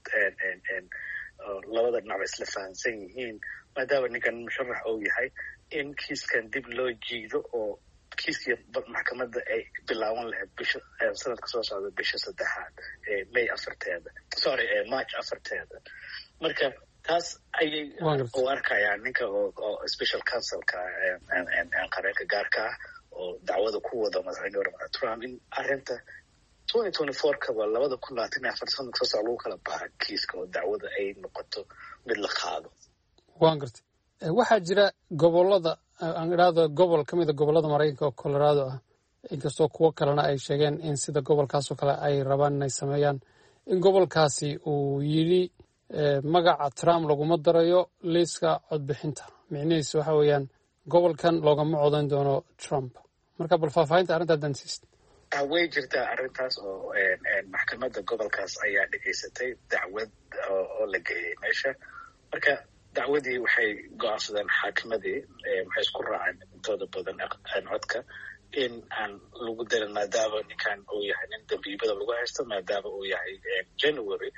labada dhinac isla fahansan yihiin, maadaama ninkan musharax uu yahay in kiiskan dib loo jiido oo kiiskii maxkamadda ay bilaaban lahayd bisha sanadka soo socda bisha 3 May 4 March 4. marka taas ayay u arkayaan ninka oo special counselka qareenka gaarka ah oo dacwada ku wada madaxweyne Trump in arrinta 2024 waa 2024 sanadka soo socda lagu kala baxa kiiska oo dacwada ay noqoto mid la qaado. waan gartay. waxaa jira gobolada aan idhaahdo gobol ka mid a gobolada Maraykanka oo Colorado ah, inkastoo kuwo kalena ay sheegeen in sida gobolkaasoo kale ay rabaan inay sameeyaan, in gobolkaasi uu yidhi magaca Trump laguma darayo liiska codbixinta. micnihiisu waxa weeyaan gobolkan loogama codayn doono Trump. marka bal faahfaahinta arrintaa dansiist. way jirtaa arrintaas oo maxkamadda gobolkaas ayaa dhegaysatay dacwad oo la geeyey meesha. marka dacwadii waxay go'aansadeen xaakimadii, waxay isku raaceen intooda badan codka in aan lagu darin maadaama ninkan uu yahay nin dambiibada lagu haysto, maadaama uu yahay January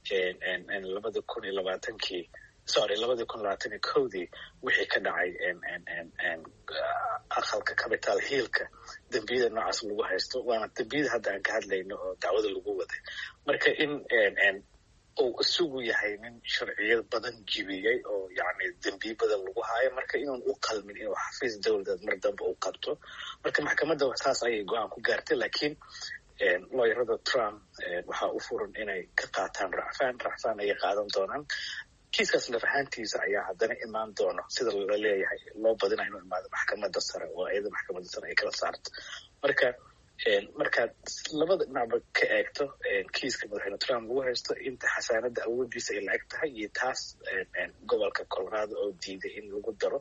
2021 wixii ka dhacay aqalka Capitol Hillka dambiyada noocaas lagu haysto, waana dambiyada hadda aan ka hadlayno oo dacwada lagu waday. marka in uu isugu yahay nin sharciyad badan jibiyey oo yacni dambiyo badan lagu haayo, marka inuun u qalmin inuu xafiis dowladeed mar dambe u qabto. marka maxkamadda saas ayay go-aan ku gaartay, laakiin looyarada Trump waxaa u furan inay ka qaataan racfaan ayay qaadan doonaan. kiiskaas laf ahaantiisa ayaa haddana imaan doono sida la leeyahay loo badina inuu imaado maxkamadda sare oo iyada maxkamadda sare ay kala saarto. markaad labada dhinacba ka eegto kiiska madaxweyne Trump lagu haysto inta xasaanada awoodiisa ay la eg tahay iyo taas gobolka Colorado oo diiday in lagu daro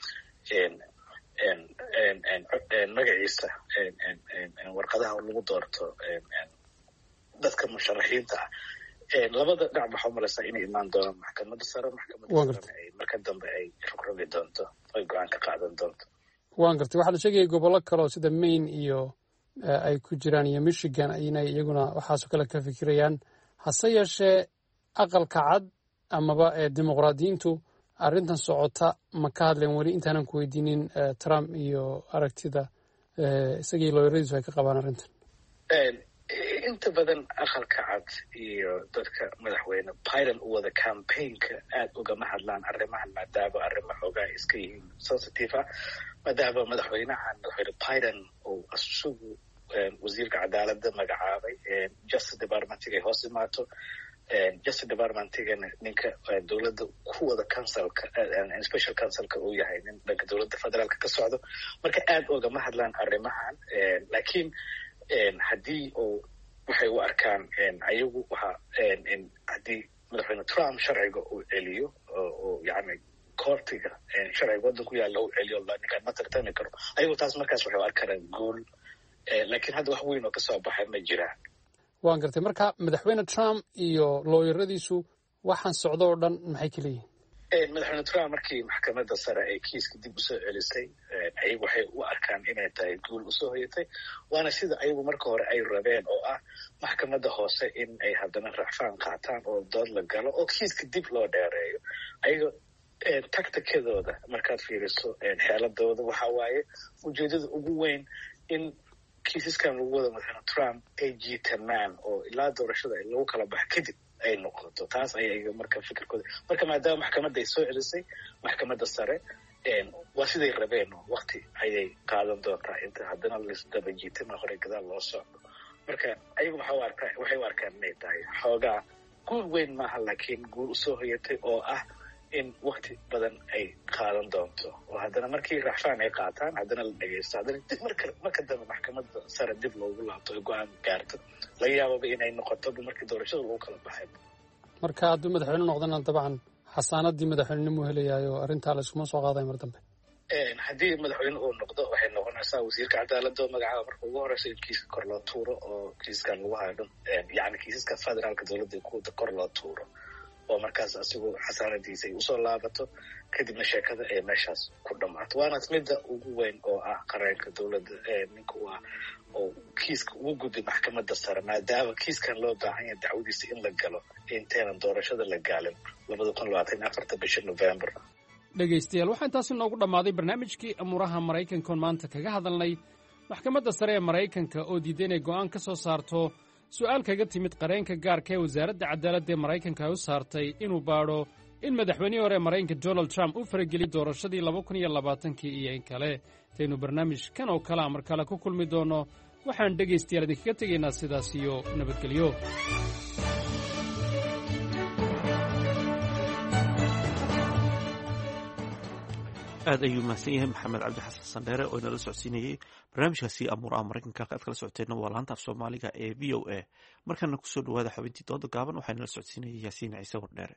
magaciisa warqadaha lagu doorto dadka musharaxiinta ah labada dhinac waxaa umalaysaa inay imaan doonaan maxkamadda sare ay marka dambe ay rogrogi doonto oy go-aan ka qaadan doonto. waan gartay waxaa la sheegaya gobollo kaleo sida Maine iyo ay ku jiraan iyo Michigan inay iyaguna waxaasoo kale ka fikirayaan. hase yeeshee aqalka cad amaba dimuqraadiyiintu arrintan socota ma ka hadleen weli intaanan ku weydiinin Trump iyo aragtida isagii looyaradiisu ay ka qabaan arrintan. inta badan aqalka cad iyo dadka madaxweyne Biden u wada campaignka aad ugama hadlaan arrimahan maadaama arrimo xoogaa iska yihiin sensitive ah maadaama madaxweyne Biden uu asugu wasiirka cadaaladda magacaabay Justice Department-ga ay hoos imaato Justice Department-gana ninka dowladda ku wada councilka special councilka uu yahay nin dhanka dowladda federaalka ka socdo marka aad ugama hadlaan arrimahan laakiin haddii uu waxay u arkaan ayagu waxa haddii madaxweyne Trump sharciga uu celiyo oo yani koortiga sharciga waddanku yaalla uu celiyo ninkaan ma tartami karo ayagu taas markaas waxay u arkaan guul laakiin hadda wax weyn oo ka soo baxay ma jiraan. waan gartay marka madaxweyne Trump iyo looyaradiisu waxaan socdo oo dhan maxay ka leeyihiin? madaxweyne Trump markii maxkamadda sare ay kiiska dib usoo celisay ayagu waxay u arkaan inay tahay guul usoo hoyatay waana sida ayagu marka hore ay rabeen oo ah maxkamadda hoose in ay haddana racfaan qaataan oo dood la galo oo kiiska dib loo dheereeyo ayaga tacticadooda markaad fiiriso xeeladooda waxa waaye ujeedada ugu weyn in kiisaskan lagu wada madaxweyne Trump ay jiitamaan oo ilaa doorashada lagu kala baxo kadib ay noqoto taas ayaga marka fikirkooda marka maadaama maxkamadda ay soo celisay maxkamadda sare waa siday rabeen waqti ayay qaadan doontaa inta haddana laisdaba jiitama hore gadaal loo socdo marka ayagu waxay u arkaan inay tahay xoogaa guul weyn maaha laakiin guul usoo hoyatay oo ah in waqti badan ay qaadan doonto oo haddana markii racfaan ay qaataan haddana la dhegeysto haddana dib marka dambe maxkamadda sare dib loogu laabto ay go-aan gaarto laga yaababa inay noqotoba markii doorashada lagu kala baxay. marka hadduu madaxweyne noqdana dabcan xasaanadii madaxweynenimo helayaayo arrintaa la iskuma soo qaadayo mar dambe. haddii madaxweyne uu noqdo waxay noqonaysaa wasiirka cadaaladda oo magacaaba marka ugu horeysa in kiiska kor loo tuuro oo kiiskan lagu hayo dhan yani kiisaska federaalka dowladda kuwada kor loo tuuro oo markaas asigu xasaanadiisa ay usoo laabato kadibna sheekada ay meeshaas ku dhammaato waana midda ugu weyn oo ah qareenka dowladda ninka u ah oo kiiska ugu gudbay maxkamadda sare maadaama kiiskan loo baahan yahay dacwadiisa in la galo intaynan doorashada la gaalin 2024 bisha November. dhegaystayaal waxaa intaasi noogu dhammaaday barnaamijkii amuuraha maraykankoon maanta kaga hadalnay maxkamadda sare ee maraykanka oo diiday inay go'aan ka soo saarto su'aal kaga timid qareenka gaarka ee wasaaradda cadaaladda ee maraykanka ay u saartay inuu baadho in madaxweynihii hore ee maraykanka Donald Trump u farageliy doorashadii 2020 iyo in kale intaynu barnaamijkan oo kale mar kale ku kulmi doono waxaan dhegaystayaal idinkaga tegaynaa sidaas iyo nabadgelyo. aad ayuu mahadsan yahay maxamed cabdi xasan sandheere oo inala socodsiinayey barnaamijkaasi amuuraha maraykanka halka aad kala socoteenna waa laanta af soomaaliga ee v o a markana kusoo dhawaada xubintii dooda gaaban waxaa inala socodsiinayay yaasiin ciise wardheere.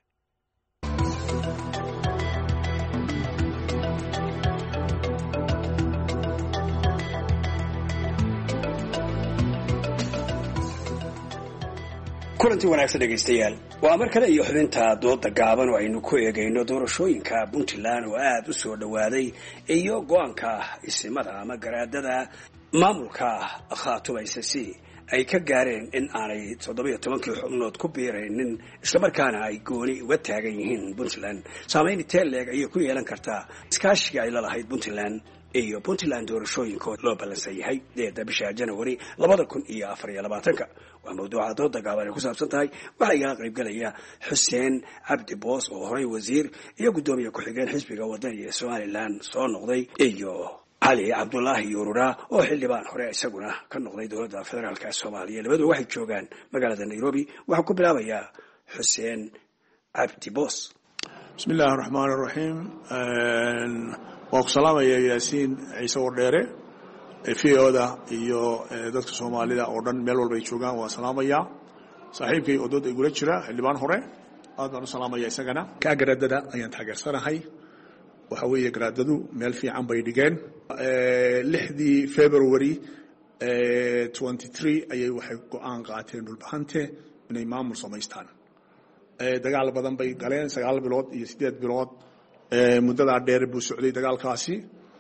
kulanti wanaagsan dhegaystayaal waa mar kale iyo xubinta dooda gaaban oo aynu ku eegayno doorashooyinka Puntland oo aad u soo dhawaaday iyo go'aanka isimada ama garaadada maamulka khaatumaysa ay ka gaareen in aanay 17 xubnood ku biiraynin isla markaana ay gooni uga taagan yihiin Puntland saameyn teeleeg ay ku yeelan kartaa iskaashiga ay la lahayd Puntland iyo Puntland doorashooyinkood loo balansan yahay bisha January 2024 waa mawduuca dooda gaaban ku saabsan tahay waxa ay qayb galaya Xuseen Cabdi Boos oo horay wasiir iyo gudoomiye ku xigeen xisbiga wadaniga Somaliland soo noqday iyo Ali Abdullahi Yurura oo xildhibaan hore isaguna ka noqday dowladda federaalka Soomaaliya labadu waxay joogaan magaalada Nairobi waxa ku bilaabaya Xuseen Cabdi Boos. Bismillahir Rahmanir Rahim. waa ku salaamaya yaasiin ciise wardheere fiyoda iyo dadka Soomaalida oo dhan meel walba ay joogaan waa salaamaya saaxiibkay oo dood ay gula jira xildhibaan hore aad baan u salaamaya isagana ka garaadada ayaan taageersanahay waxa weeye garaadadu meel fiican bay dhigeen 6 February 23 ayay waxay go'aan qaateen dhulbahante inay maamul samaystaan dagaal badan bay galeen 9 bilood iyo 8 bilood muddadaa dheer buu socday dagaalkaasi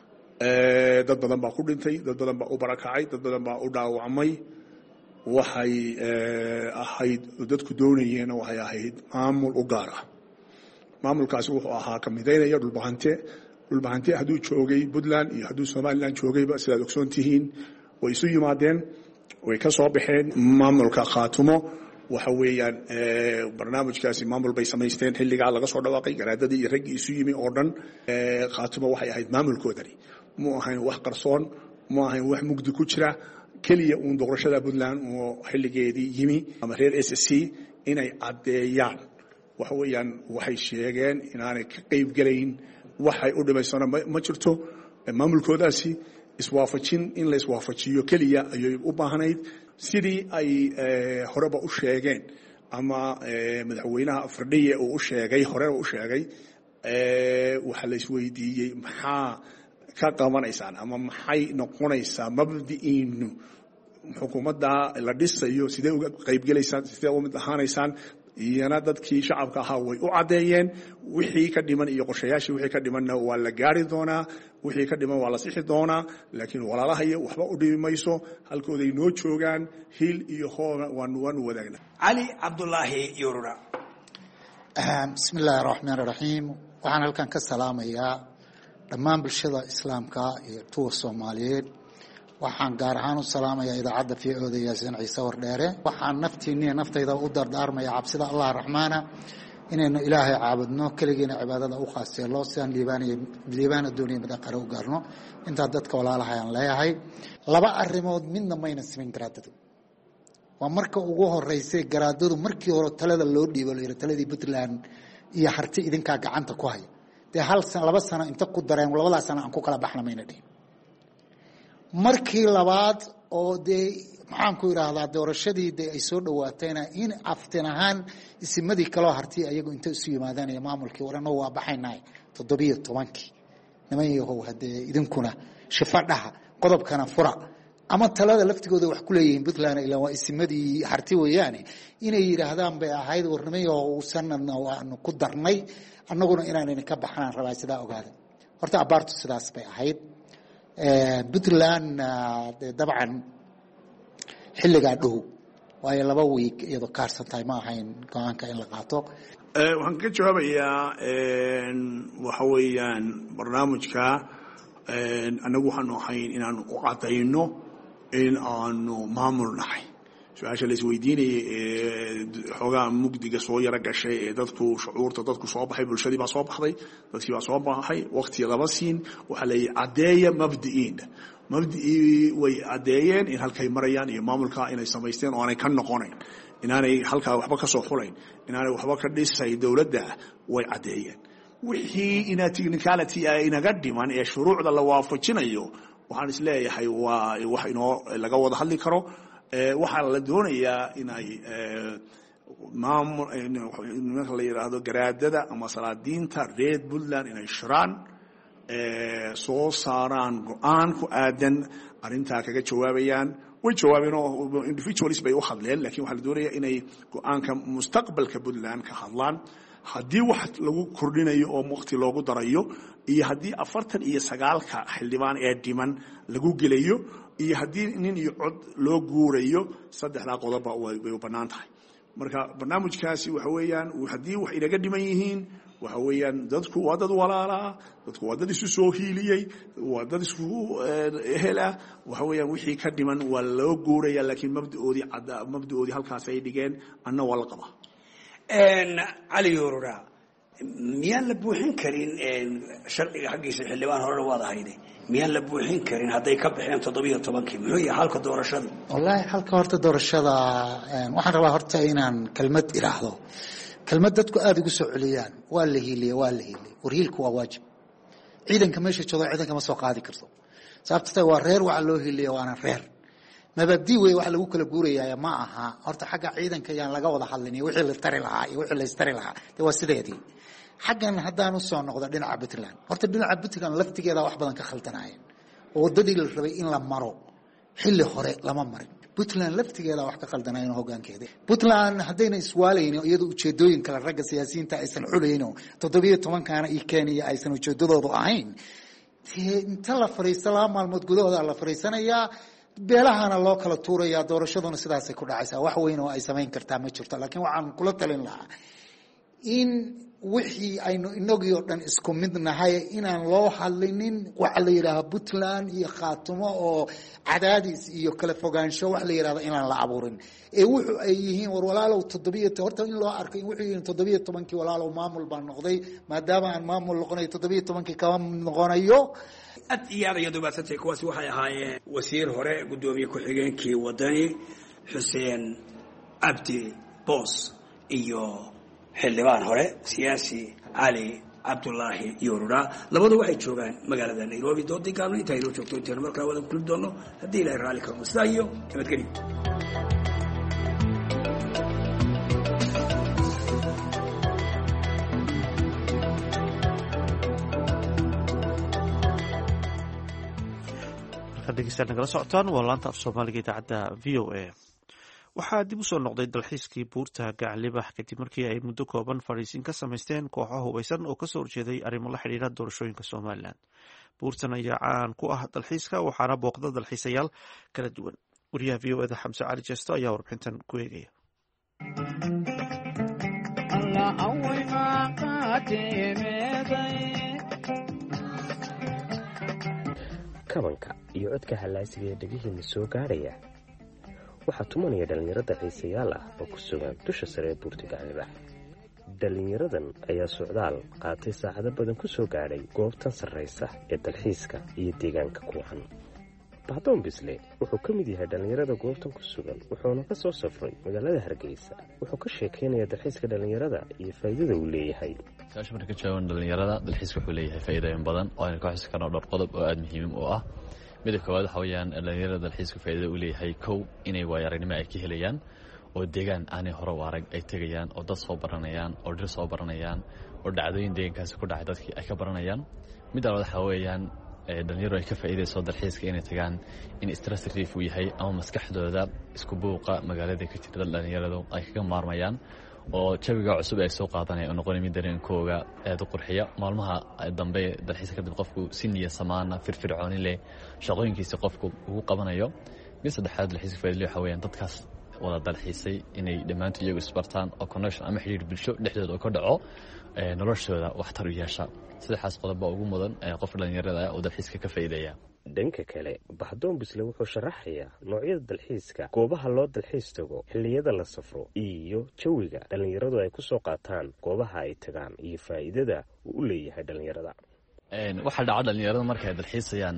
dad badan baa ku dhintay dad badan baa u barakacay dad badan baa u dhaawacmay waxay ahayd dadku doonayeen waxay ahayd maamul u gaar ah maamulkaasi wuxuu ahaa ka midaynaya dhulbahante hadduu joogay Puntland iyo hadduu Somaliland joogayba sidaad ogsoon tihiin way isu yimaadeen way ka soo baxeen maamulka Khaatumo waxa weeyaan barnaamijkaasi maamul bay samaysteen xilligaa laga soo dhawaaqay garaadadii iyo raggii isu yimi oo dhan Khaatumo waxay ahayd maamulkoodani mu ahayn wax qarsoon mu ahayn wax mugdi ku jira kaliya uun doorashada Puntland oo xilligeedii yimi ama reer SSC inay caddeeyaan waxa weeyaan waxay sheegeen inaanay ka qayb galayn waxay u dhimaysana ma jirto maamulkoodaasi iswaafajin in la iswaafajiyo kaliya ayay u baahnayd sidii ay horeba u sheegeen ama madaxweynaha Firdhiye uu u sheegay horeba u sheegay waxa la isweydiiyey maxaa ka qabanaysaan ama maxay noqonaysaa mabdi'iinu xukuumadda la dhisayo sidee uga qayb galaysaan sidee u mid ahaanaysaan iyana dadkii shacabka ahaa way u cadeeyeen wixii ka dhiman iyo qorshayaashii wixii ka dhimanna waa la gaari doonaa wixii ka dhiman waa la sixi doonaa laakiin walaalahayo waxba u dhimi mayso halkooday noo joogaan hil iyo hooba waanu wadaagna cali cabdulaahi yorura bismillaahi raxmaani raxiim waxaan halkan ka salaamayaa dhammaan bulshada islaamka iyo tuwa Soomaaliyeed waxaan gaar ahaan u salaamayaa idaacadda fiicooda Yaasiin Ciise Wardheere waxaan naftiina naftayda u dardaarmayaa cabsida Allah Raxmaana inaynu Ilaahay caabudno kaligeena cibaadada u khaaseelo sidaan liibaana doonayay mid aqaro u gaarno inta dadka walaalaha aan leeyahay laba arrimood midna mayna simin garaadadu waa marka ugu horeysay garaadadu markii hore talada loo dhiibo taladii Puntland iyo harti idinka gacanta ku haya de hal sano laba sano inta ku dareen labada sano aan ku kala baxnamayna dhig markii labaad oo de maxaan ku yiraahdaa doorashadii ay soo dhawaatayna in aftinahan isimadii kala harti ayagu inta isu yimaadaan ee maamulkii warano waa baxaynay 17 nimayahow hadee idinkuna shifadhaha qodobkana fura ama talada laftigooda wax ku leeyihiin Puntland ilaa waa isimadii harti weeyaane inay yiraahdaan bay ahayd warnimayahow sanadna waanu ku darnay annaguna inaan ka baxnaan rabaa sidaa ogaada horta abaartu sidaas bay ahayd Puntland dabcan xilliga dhow waayo 2 week iyadoo kaarsan tahay ma ahayn go'aanka in la qaato waxaan ka jawaabayaa waxa weeyaan barnaamijka anagu waxaanu ahayn inaanu u cadayno in aanu maamul nahay su'aasha la isweydiinayay xogaa mugdiga soo yara gashay ee dadku shucuurta dadku soo baxay bulshadii baa soo baxday dadkii baa soo baxay waqti laba siin waxa la cadeeya mabdii way cadeeyeen in halkay marayaan iyo maamulka inay sameysteen oo aanay ka noqonayn inaanay halka waxba ka soo xulayn inaanay waxba ka dhisay dawladda way cadeeyeen wixii ina technicality ay inaga dhiman ee shuruucda la waafajinayo waxaan isleeyahay waa wax inoo laga wada hadli karo waxaa la doonayaa inay maamul la yiraahdo garaadada ama salaadiinta reer Puntland inay shiraan soo saaraan go'aan ku aadan arintaa kaga jawaabayaan way jawaabeen oo individuals bay u hadleen laakiin waxa la doonayaa inay go'aanka mustaqbalka Puntland ka hadlaan haddii wax lagu kordhinayo oo waqti loogu darayo iyo haddii 49 xildhibaan ee dhiman lagu gelayo iyo haddii nin iyo cod loo guurayo saddexda qodob way u banaan tahay marka barnaamijkaasi waxa weeyaan haddii wax inaga dhiman yihiin waxa weeyaan dadku waa dad walaala dadku waa dad isu soo hiiliyay waa dad isku hela waxa weeyaan wixii ka dhiman waa loo guuraya laakiin mabdaoodii halkaas ay dhigeen anna waa la qaba cali yorura miyaan la buuxin karin sharciga xaggiisa xildhibaan hore waad ahayde miyaan la buuxin karin hadday ka baxeen 17 muxuu yahay halka doorashada wallahi halka horta doorashada waxaan rabaa horta inaan kelmad iraahdo kelmad dadku aad ugu soo celiyaan waa la hiiliyay warhiilku waa waajib ciidanka meesha jooga ciidanka ma soo qaadi karto sababtoo waa reer waxa loo hiiliyay waana reer mabadii way wax lagu kala guurayaa ma aha horta xagga ciidanka yaan laga wada hadlinay wixii la tari lahaa iyo wixii la istari lahaa waa sideedii xaggan haddaan u soo noqdo dhinaca Puntland horta dhinaca Puntland laftigeeda wax badan ka khaldanayeen oo wadadii la rabay in la maro xilli hore lama marin puntland laftigeeda wax ka qaldanayn hogaankeeda puntland haddayna iswaalayno iyadoo ujeedooyin kale ragga siyaasiyiinta aysan xulayno 17-kana iyo kenya aysan ujeedadoodu ahayn inta la fariisto 2 maalmood gudahooda la fariisanayaa beelahana loo kala tuurayaa doorashaduna sidaasay ku dhacaysaa wax weyn oo ay samayn kartaa ma jirto laakiin waxaan kula talin lahaa in wixii aynu inagii oo dhan isku mid nahay inaan loo hadlinin waxa la yidhaaha puntland iyo khaatumo oo cadaadis iyo kala fogaansho wax la yidhahdo inaan la abuurin ee wuxuu ay yihiin war walaalow 7 horta in loo arkay wuxuu yihiin 17 walaalow maamul baan noqday maadaama aan maamul noqonay 17 kama noqonayo aad iyo aad ayaad ubadsantay kuwaasi waxay ahaayeen wasiir hore gudoomiye ku-xigeenkii wadani xuseen cabdi boos iyo xildhibaan hore siyaasi cali cabdulaahi yorura labadu waxay joogaan magaalada nairobi doodii gaabna inta aynoo joogto intaynu markaa wada kulmi doono haddii ilahay raalli ka sidaa iyo nabadgelyo dhegeystayaal nagala socotaan waa laanta af soomaaliga idaacadda v o a waxaa dib u soo noqday dalxiiskii buurta gacanlibax kadib markii ay muddo kooban fadhiisin ka samaysteen kooxo hubeysan oo kasoo horjeeday arrimo la xidhiira doorashooyinka somalilan buurtan ayaa caan ku ah dalxiiska waxaana booqda dalxiisayaal kala duwan wariyaha v o eda xamse cali jeesto ayaa warbixintan ku eegaya kabanka iyo codka hallaasiga ee dhegihiina soo gaadhaya waxaa tumanaya dhallinyaro dalxiisayaal ah oo ku sugan dusha sare ee buurta gacanlibax dhallinyaradan ayaa socdaal qaatay saacado badan ku soo gaadhay goobtan sarraysa ee dalxiiska iyo deegaanka kuucan bahdoon bisle wuxuu ka mid yahay dhallinyarada goobtan ku sugan wuxuuna ka soo safray magaalada hargeysa wuxuu ka sheekaynayaa dalxiiska dhallinyarada iyo faa'iidada uu leeyahay saasha marka joogan dhallinyarada dalxiiska wuxuu leeyahay faa'iidooyin badan oo aynu ka xusi karno dhowr qodob oo aada muhiim u ah midda koowaad waxa weeyaan dhallinyarada dalxiiska faa'iidada uu leeyahay kow inay waayo-aragnimo ay ka helayaan oo deegaan aanay hore u arag ay tegayaan oo dad soo baranayaan oo dhir soo baranayaan oo dhacdooyin deegaankaasi ku dhacay dadkii ay ka baranayaan midda labaad waxa weeyaan dhalinyaro ay ka faa'iidayso dalxiiska inay tagaan in stress relief uu yahay ama maskaxdooda isku buuqa magaalada ka jirta dhalinyaradu ay kaga maarmayaan oo jawiga cusub ay soo qaadanaya oo noqonay mid dareenkooga aada u qurxiya maalmaha dambe dalxiiska kadib qofku si niya samaana firfircooni leh shaqooyinkiisa qofku ugu qabanayo mid saddexaad dalxiiska faa'iido waxa weeyaan dadkaas wada dalxiisay inay dhammaantood iyagu isbartaan oo connection ama xiriir bulsho dhexdooda oo ka dhaco noloshooda waxtar u yeesha saddexaas qodob baa ugu mudan qof dhalinyarada ah oo dalxiiska ka faa'iidaya dhanka kale bahdoon bisle wuxuu sharaxayaa noocyada dalxiiska goobaha loo dalxiis tago xilliyada la safro iyo jawiga dhallinyaradu ay ku soo qaataan goobaha ay tagaan iyo faa'iidada uu u leeyahay dhallinyarada waxaa dhaca dhalinyarada markaay dalxiisayaan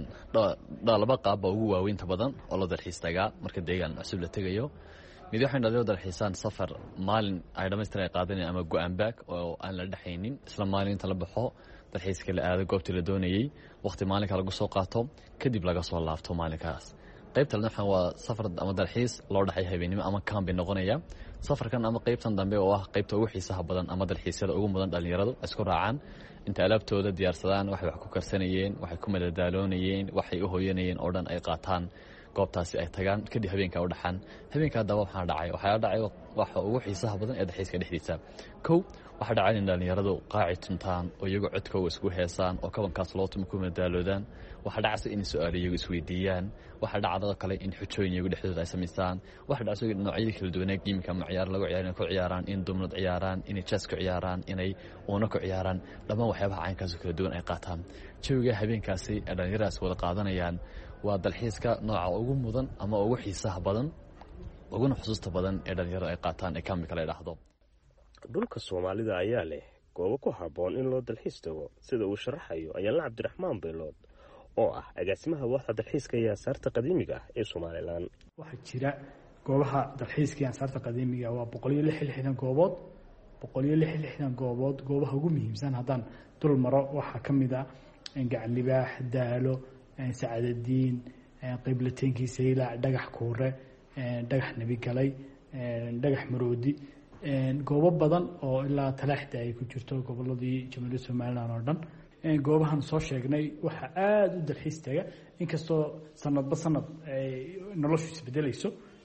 laba qaab baa ugu waaweynta badan oo loo dalxiis tagaa marka deegaan cusub la tegayo mid waxay dhalinyaradu dalxiisaan safar maalin ay dhammaystiran ay qaadanayaan ama go-aanbaag oo aan la dhexaynin isla maalin inta la baxo dalxiiska la aado goobtii la doonayey wakhti maalinka lagu soo qaato kadib laga soo laabto maalinkaas qaybta lena waa safar ama dalxiis loo dhexay habeennimo ama kambi noqonaya safarkan ama qaybtan dambe oo ah qaybta ugu xiisaha badan ama dalxiisyada ugu mudan dhalinyaradu isku raacaan inta alaabtooda diyaarsadaan waxay wax ku karsanayeen waxay ku madadaaloonayeen waxay u hooyanayeen oo dhan ay qaataan goobtaasi ay tagaan kadib habeenkaa u dhaxaan habeenkaa daba waxaa dhacay waxaa dhacay waxa ugu xiisaha badan ee dalxiiska dhexdiisa kow waxaa dhacay in dhalinyaradu qaaci tuntaan oo iyagu codkooga isku heesaan oo kabankaas loo tuma ku madaaloodaan waxaa dhacaysa in su-aalo iyagu isweydiiyaan waxaa dhacdada kale in xujooyin iyagu dhexdooda ay samaystaan waxaa dhacaysa noocyadii kala duwanee giimika ama ciyaar lagu ciyaar inay ku ciyaaraan in dumnad ciyaaraan inay jas ku ciyaaraan inay uuna ku ciyaaraan dhammaan waxyaabaha caynkaasoo kala duwan ay qaataan jawiga habeenkaasi ay dhalinyaradaas wada qaadanayaan waa dalxiiska nooca ugu mudan ama ugu xiisaha badan uguna xusuusta badan ee dhalinyarada ay qaataan ee kambi kale dhahdo dhulka soomaalida ayaa leh goobo ku habboon in loo dalxiis tago sida uu sharaxayo ayaanla cabdiraxmaan beelood oo ah agaasimaha waaxda dalxiiska iyo aasaarta qadiimiga ah ee somalilan waxaa jira goobaha dalxiiska iyo aasaarta qadiimiga waa 166 goobood 166 goobood goobaha ugu muhiimsan haddaan dul maro waxaa ka mid ah gacanlibaax daalo sacadadiin qiblateenkii saylac dhagax kuure dhagax nebigalay dhagax maroodi goobo badan oo ilaa talaaxda ay ku jirto goboladii jamhuuriyadda somalilan oo dhan goobahan soo sheegnay waxaa aada u dalxiis taga inkastoo sanadba sanad ay noloshu isbedelayso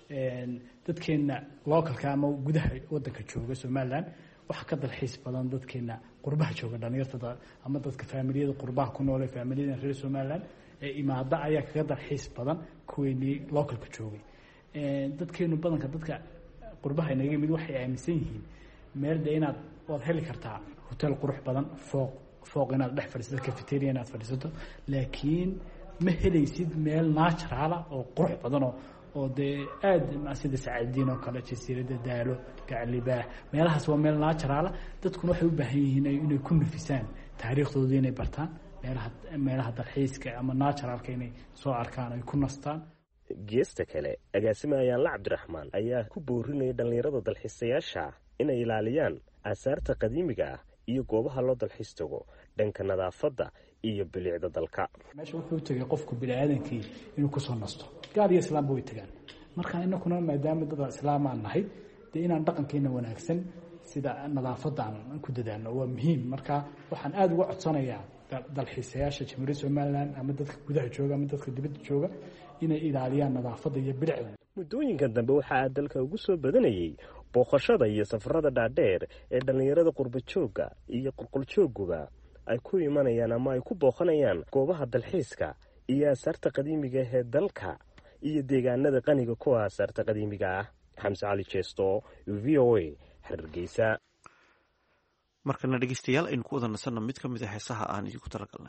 dadkeena localka ama gudaha wadanka jooga Somaliland waxa ka dalxiis badan dadkeena qurbaha jooga dhalinyarada ama dadka familiyada qurbaha ku nool ee familiyada reer Somaliland ee imaada ayaa kaga dalxiis badan kuweenii localka joogay dadkeenu badanka dadka qurbaha inaga mid waxay aaminsan yihiin meel inaad wad heli kartaa hotel qurux badan fooq inaad dhex fadhiisato cafeteria inaad fadhiisato laakiin ma helaysid meel natural oo qurux badan oo aad sida Saacadiin oo kale jasiirada Daalo Gacalibaax meelahaas waa meel natural dadkuna waxay u baahan yihiin inay ku nafisaan taariikhdooda inay bartaan meelaha dalxiiska ama naturalka inay soo arkaan ay ku nastaan geesta kale agaasimaha la Cabdiraxmaan ayaa ku boorinaya dhalinyarada dalxiisayaasha inay ilaaliyaan aasaarta qadiimiga ah iyo goobaha loo dalxiis tago dhanka nadaafadda iyo bilicda dalka meesha wuxuu tagay qofku bini'aadankii inuu ku soo nasto gaar iyo islaam way tagaan marka inaguna maadaama dad islaam aan nahay inaan dhaqankeena wanaagsan sida nadaafadda aan ku dadaano waa muhiim marka waxaan aad uga codsanayaa dalxiisayaasha Jamhuuriyadda Somaliland ama dadka gudaha jooga ama dadka dibadda jooga inay ilaaliyaan nadaafadda iyo bilicda muddooyinkan dambe waxaa dalka ugu soo badanayay booqashada iyo safarada dhaadheer ee dhalinyarada qurba jooga iyo qulqul jooguba ay ku imanayaan ama ay ku booqanayaan goobaha dalxiiska iyo aasaarta qadiimiga ee dalka iyo deegaanada qaniga ku aasaarta qadiimiga ah Xamse Cali Jeesto VOA Hargeysa markana dhegeystayaal aynu ku wada nasanno mid ka mid ah heesaha aan idinku talagalnay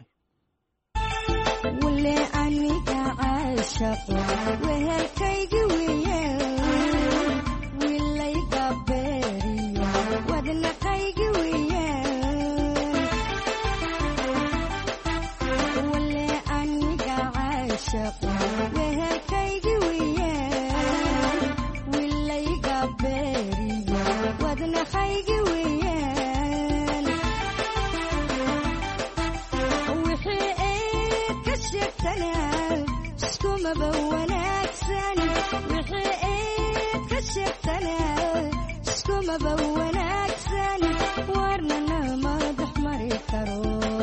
wale aniga caashaqo wehelkaygi weeyaan wilayga beeriyo wadnaqaygi weeyaan wale aniga caashaqo wehelkaygi weeyaan wilayga beeriyo wadnaqaygi weeyaan wixii ka sheegtanaa iskumaba wanaagsan wixii ka sheegtanaa iskumaba wanaagsan warnana madax mari karo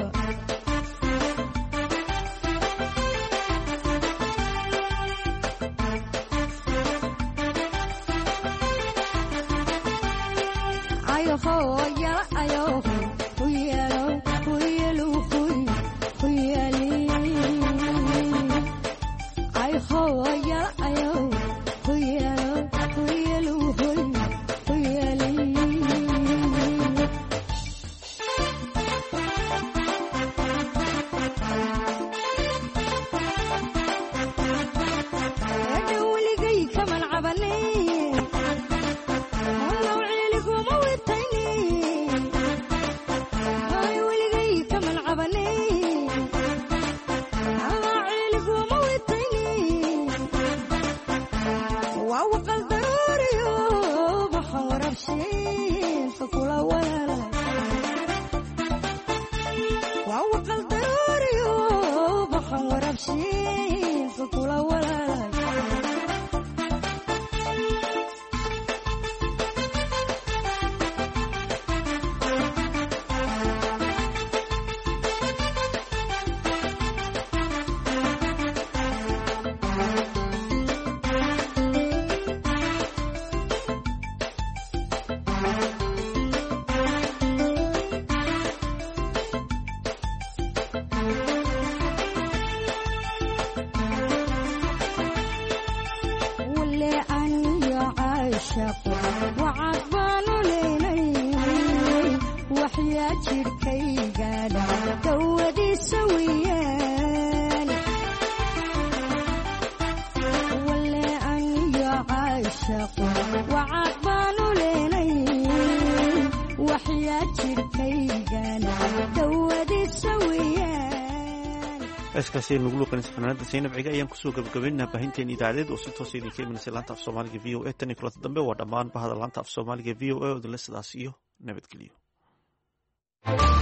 heeskaasi nagu luqanaysa fanaanada Zainab Ciga ayaan kusoo gabagabaynaa baahinteen idaacadeed oo si toos ah idinka imanaysa laanta af Soomaaliga VOA tan iyo kulanta dambe waa dhammaan bahada laanta af Soomaaliga VOA oo idinla sidaas iyo nabadgelyo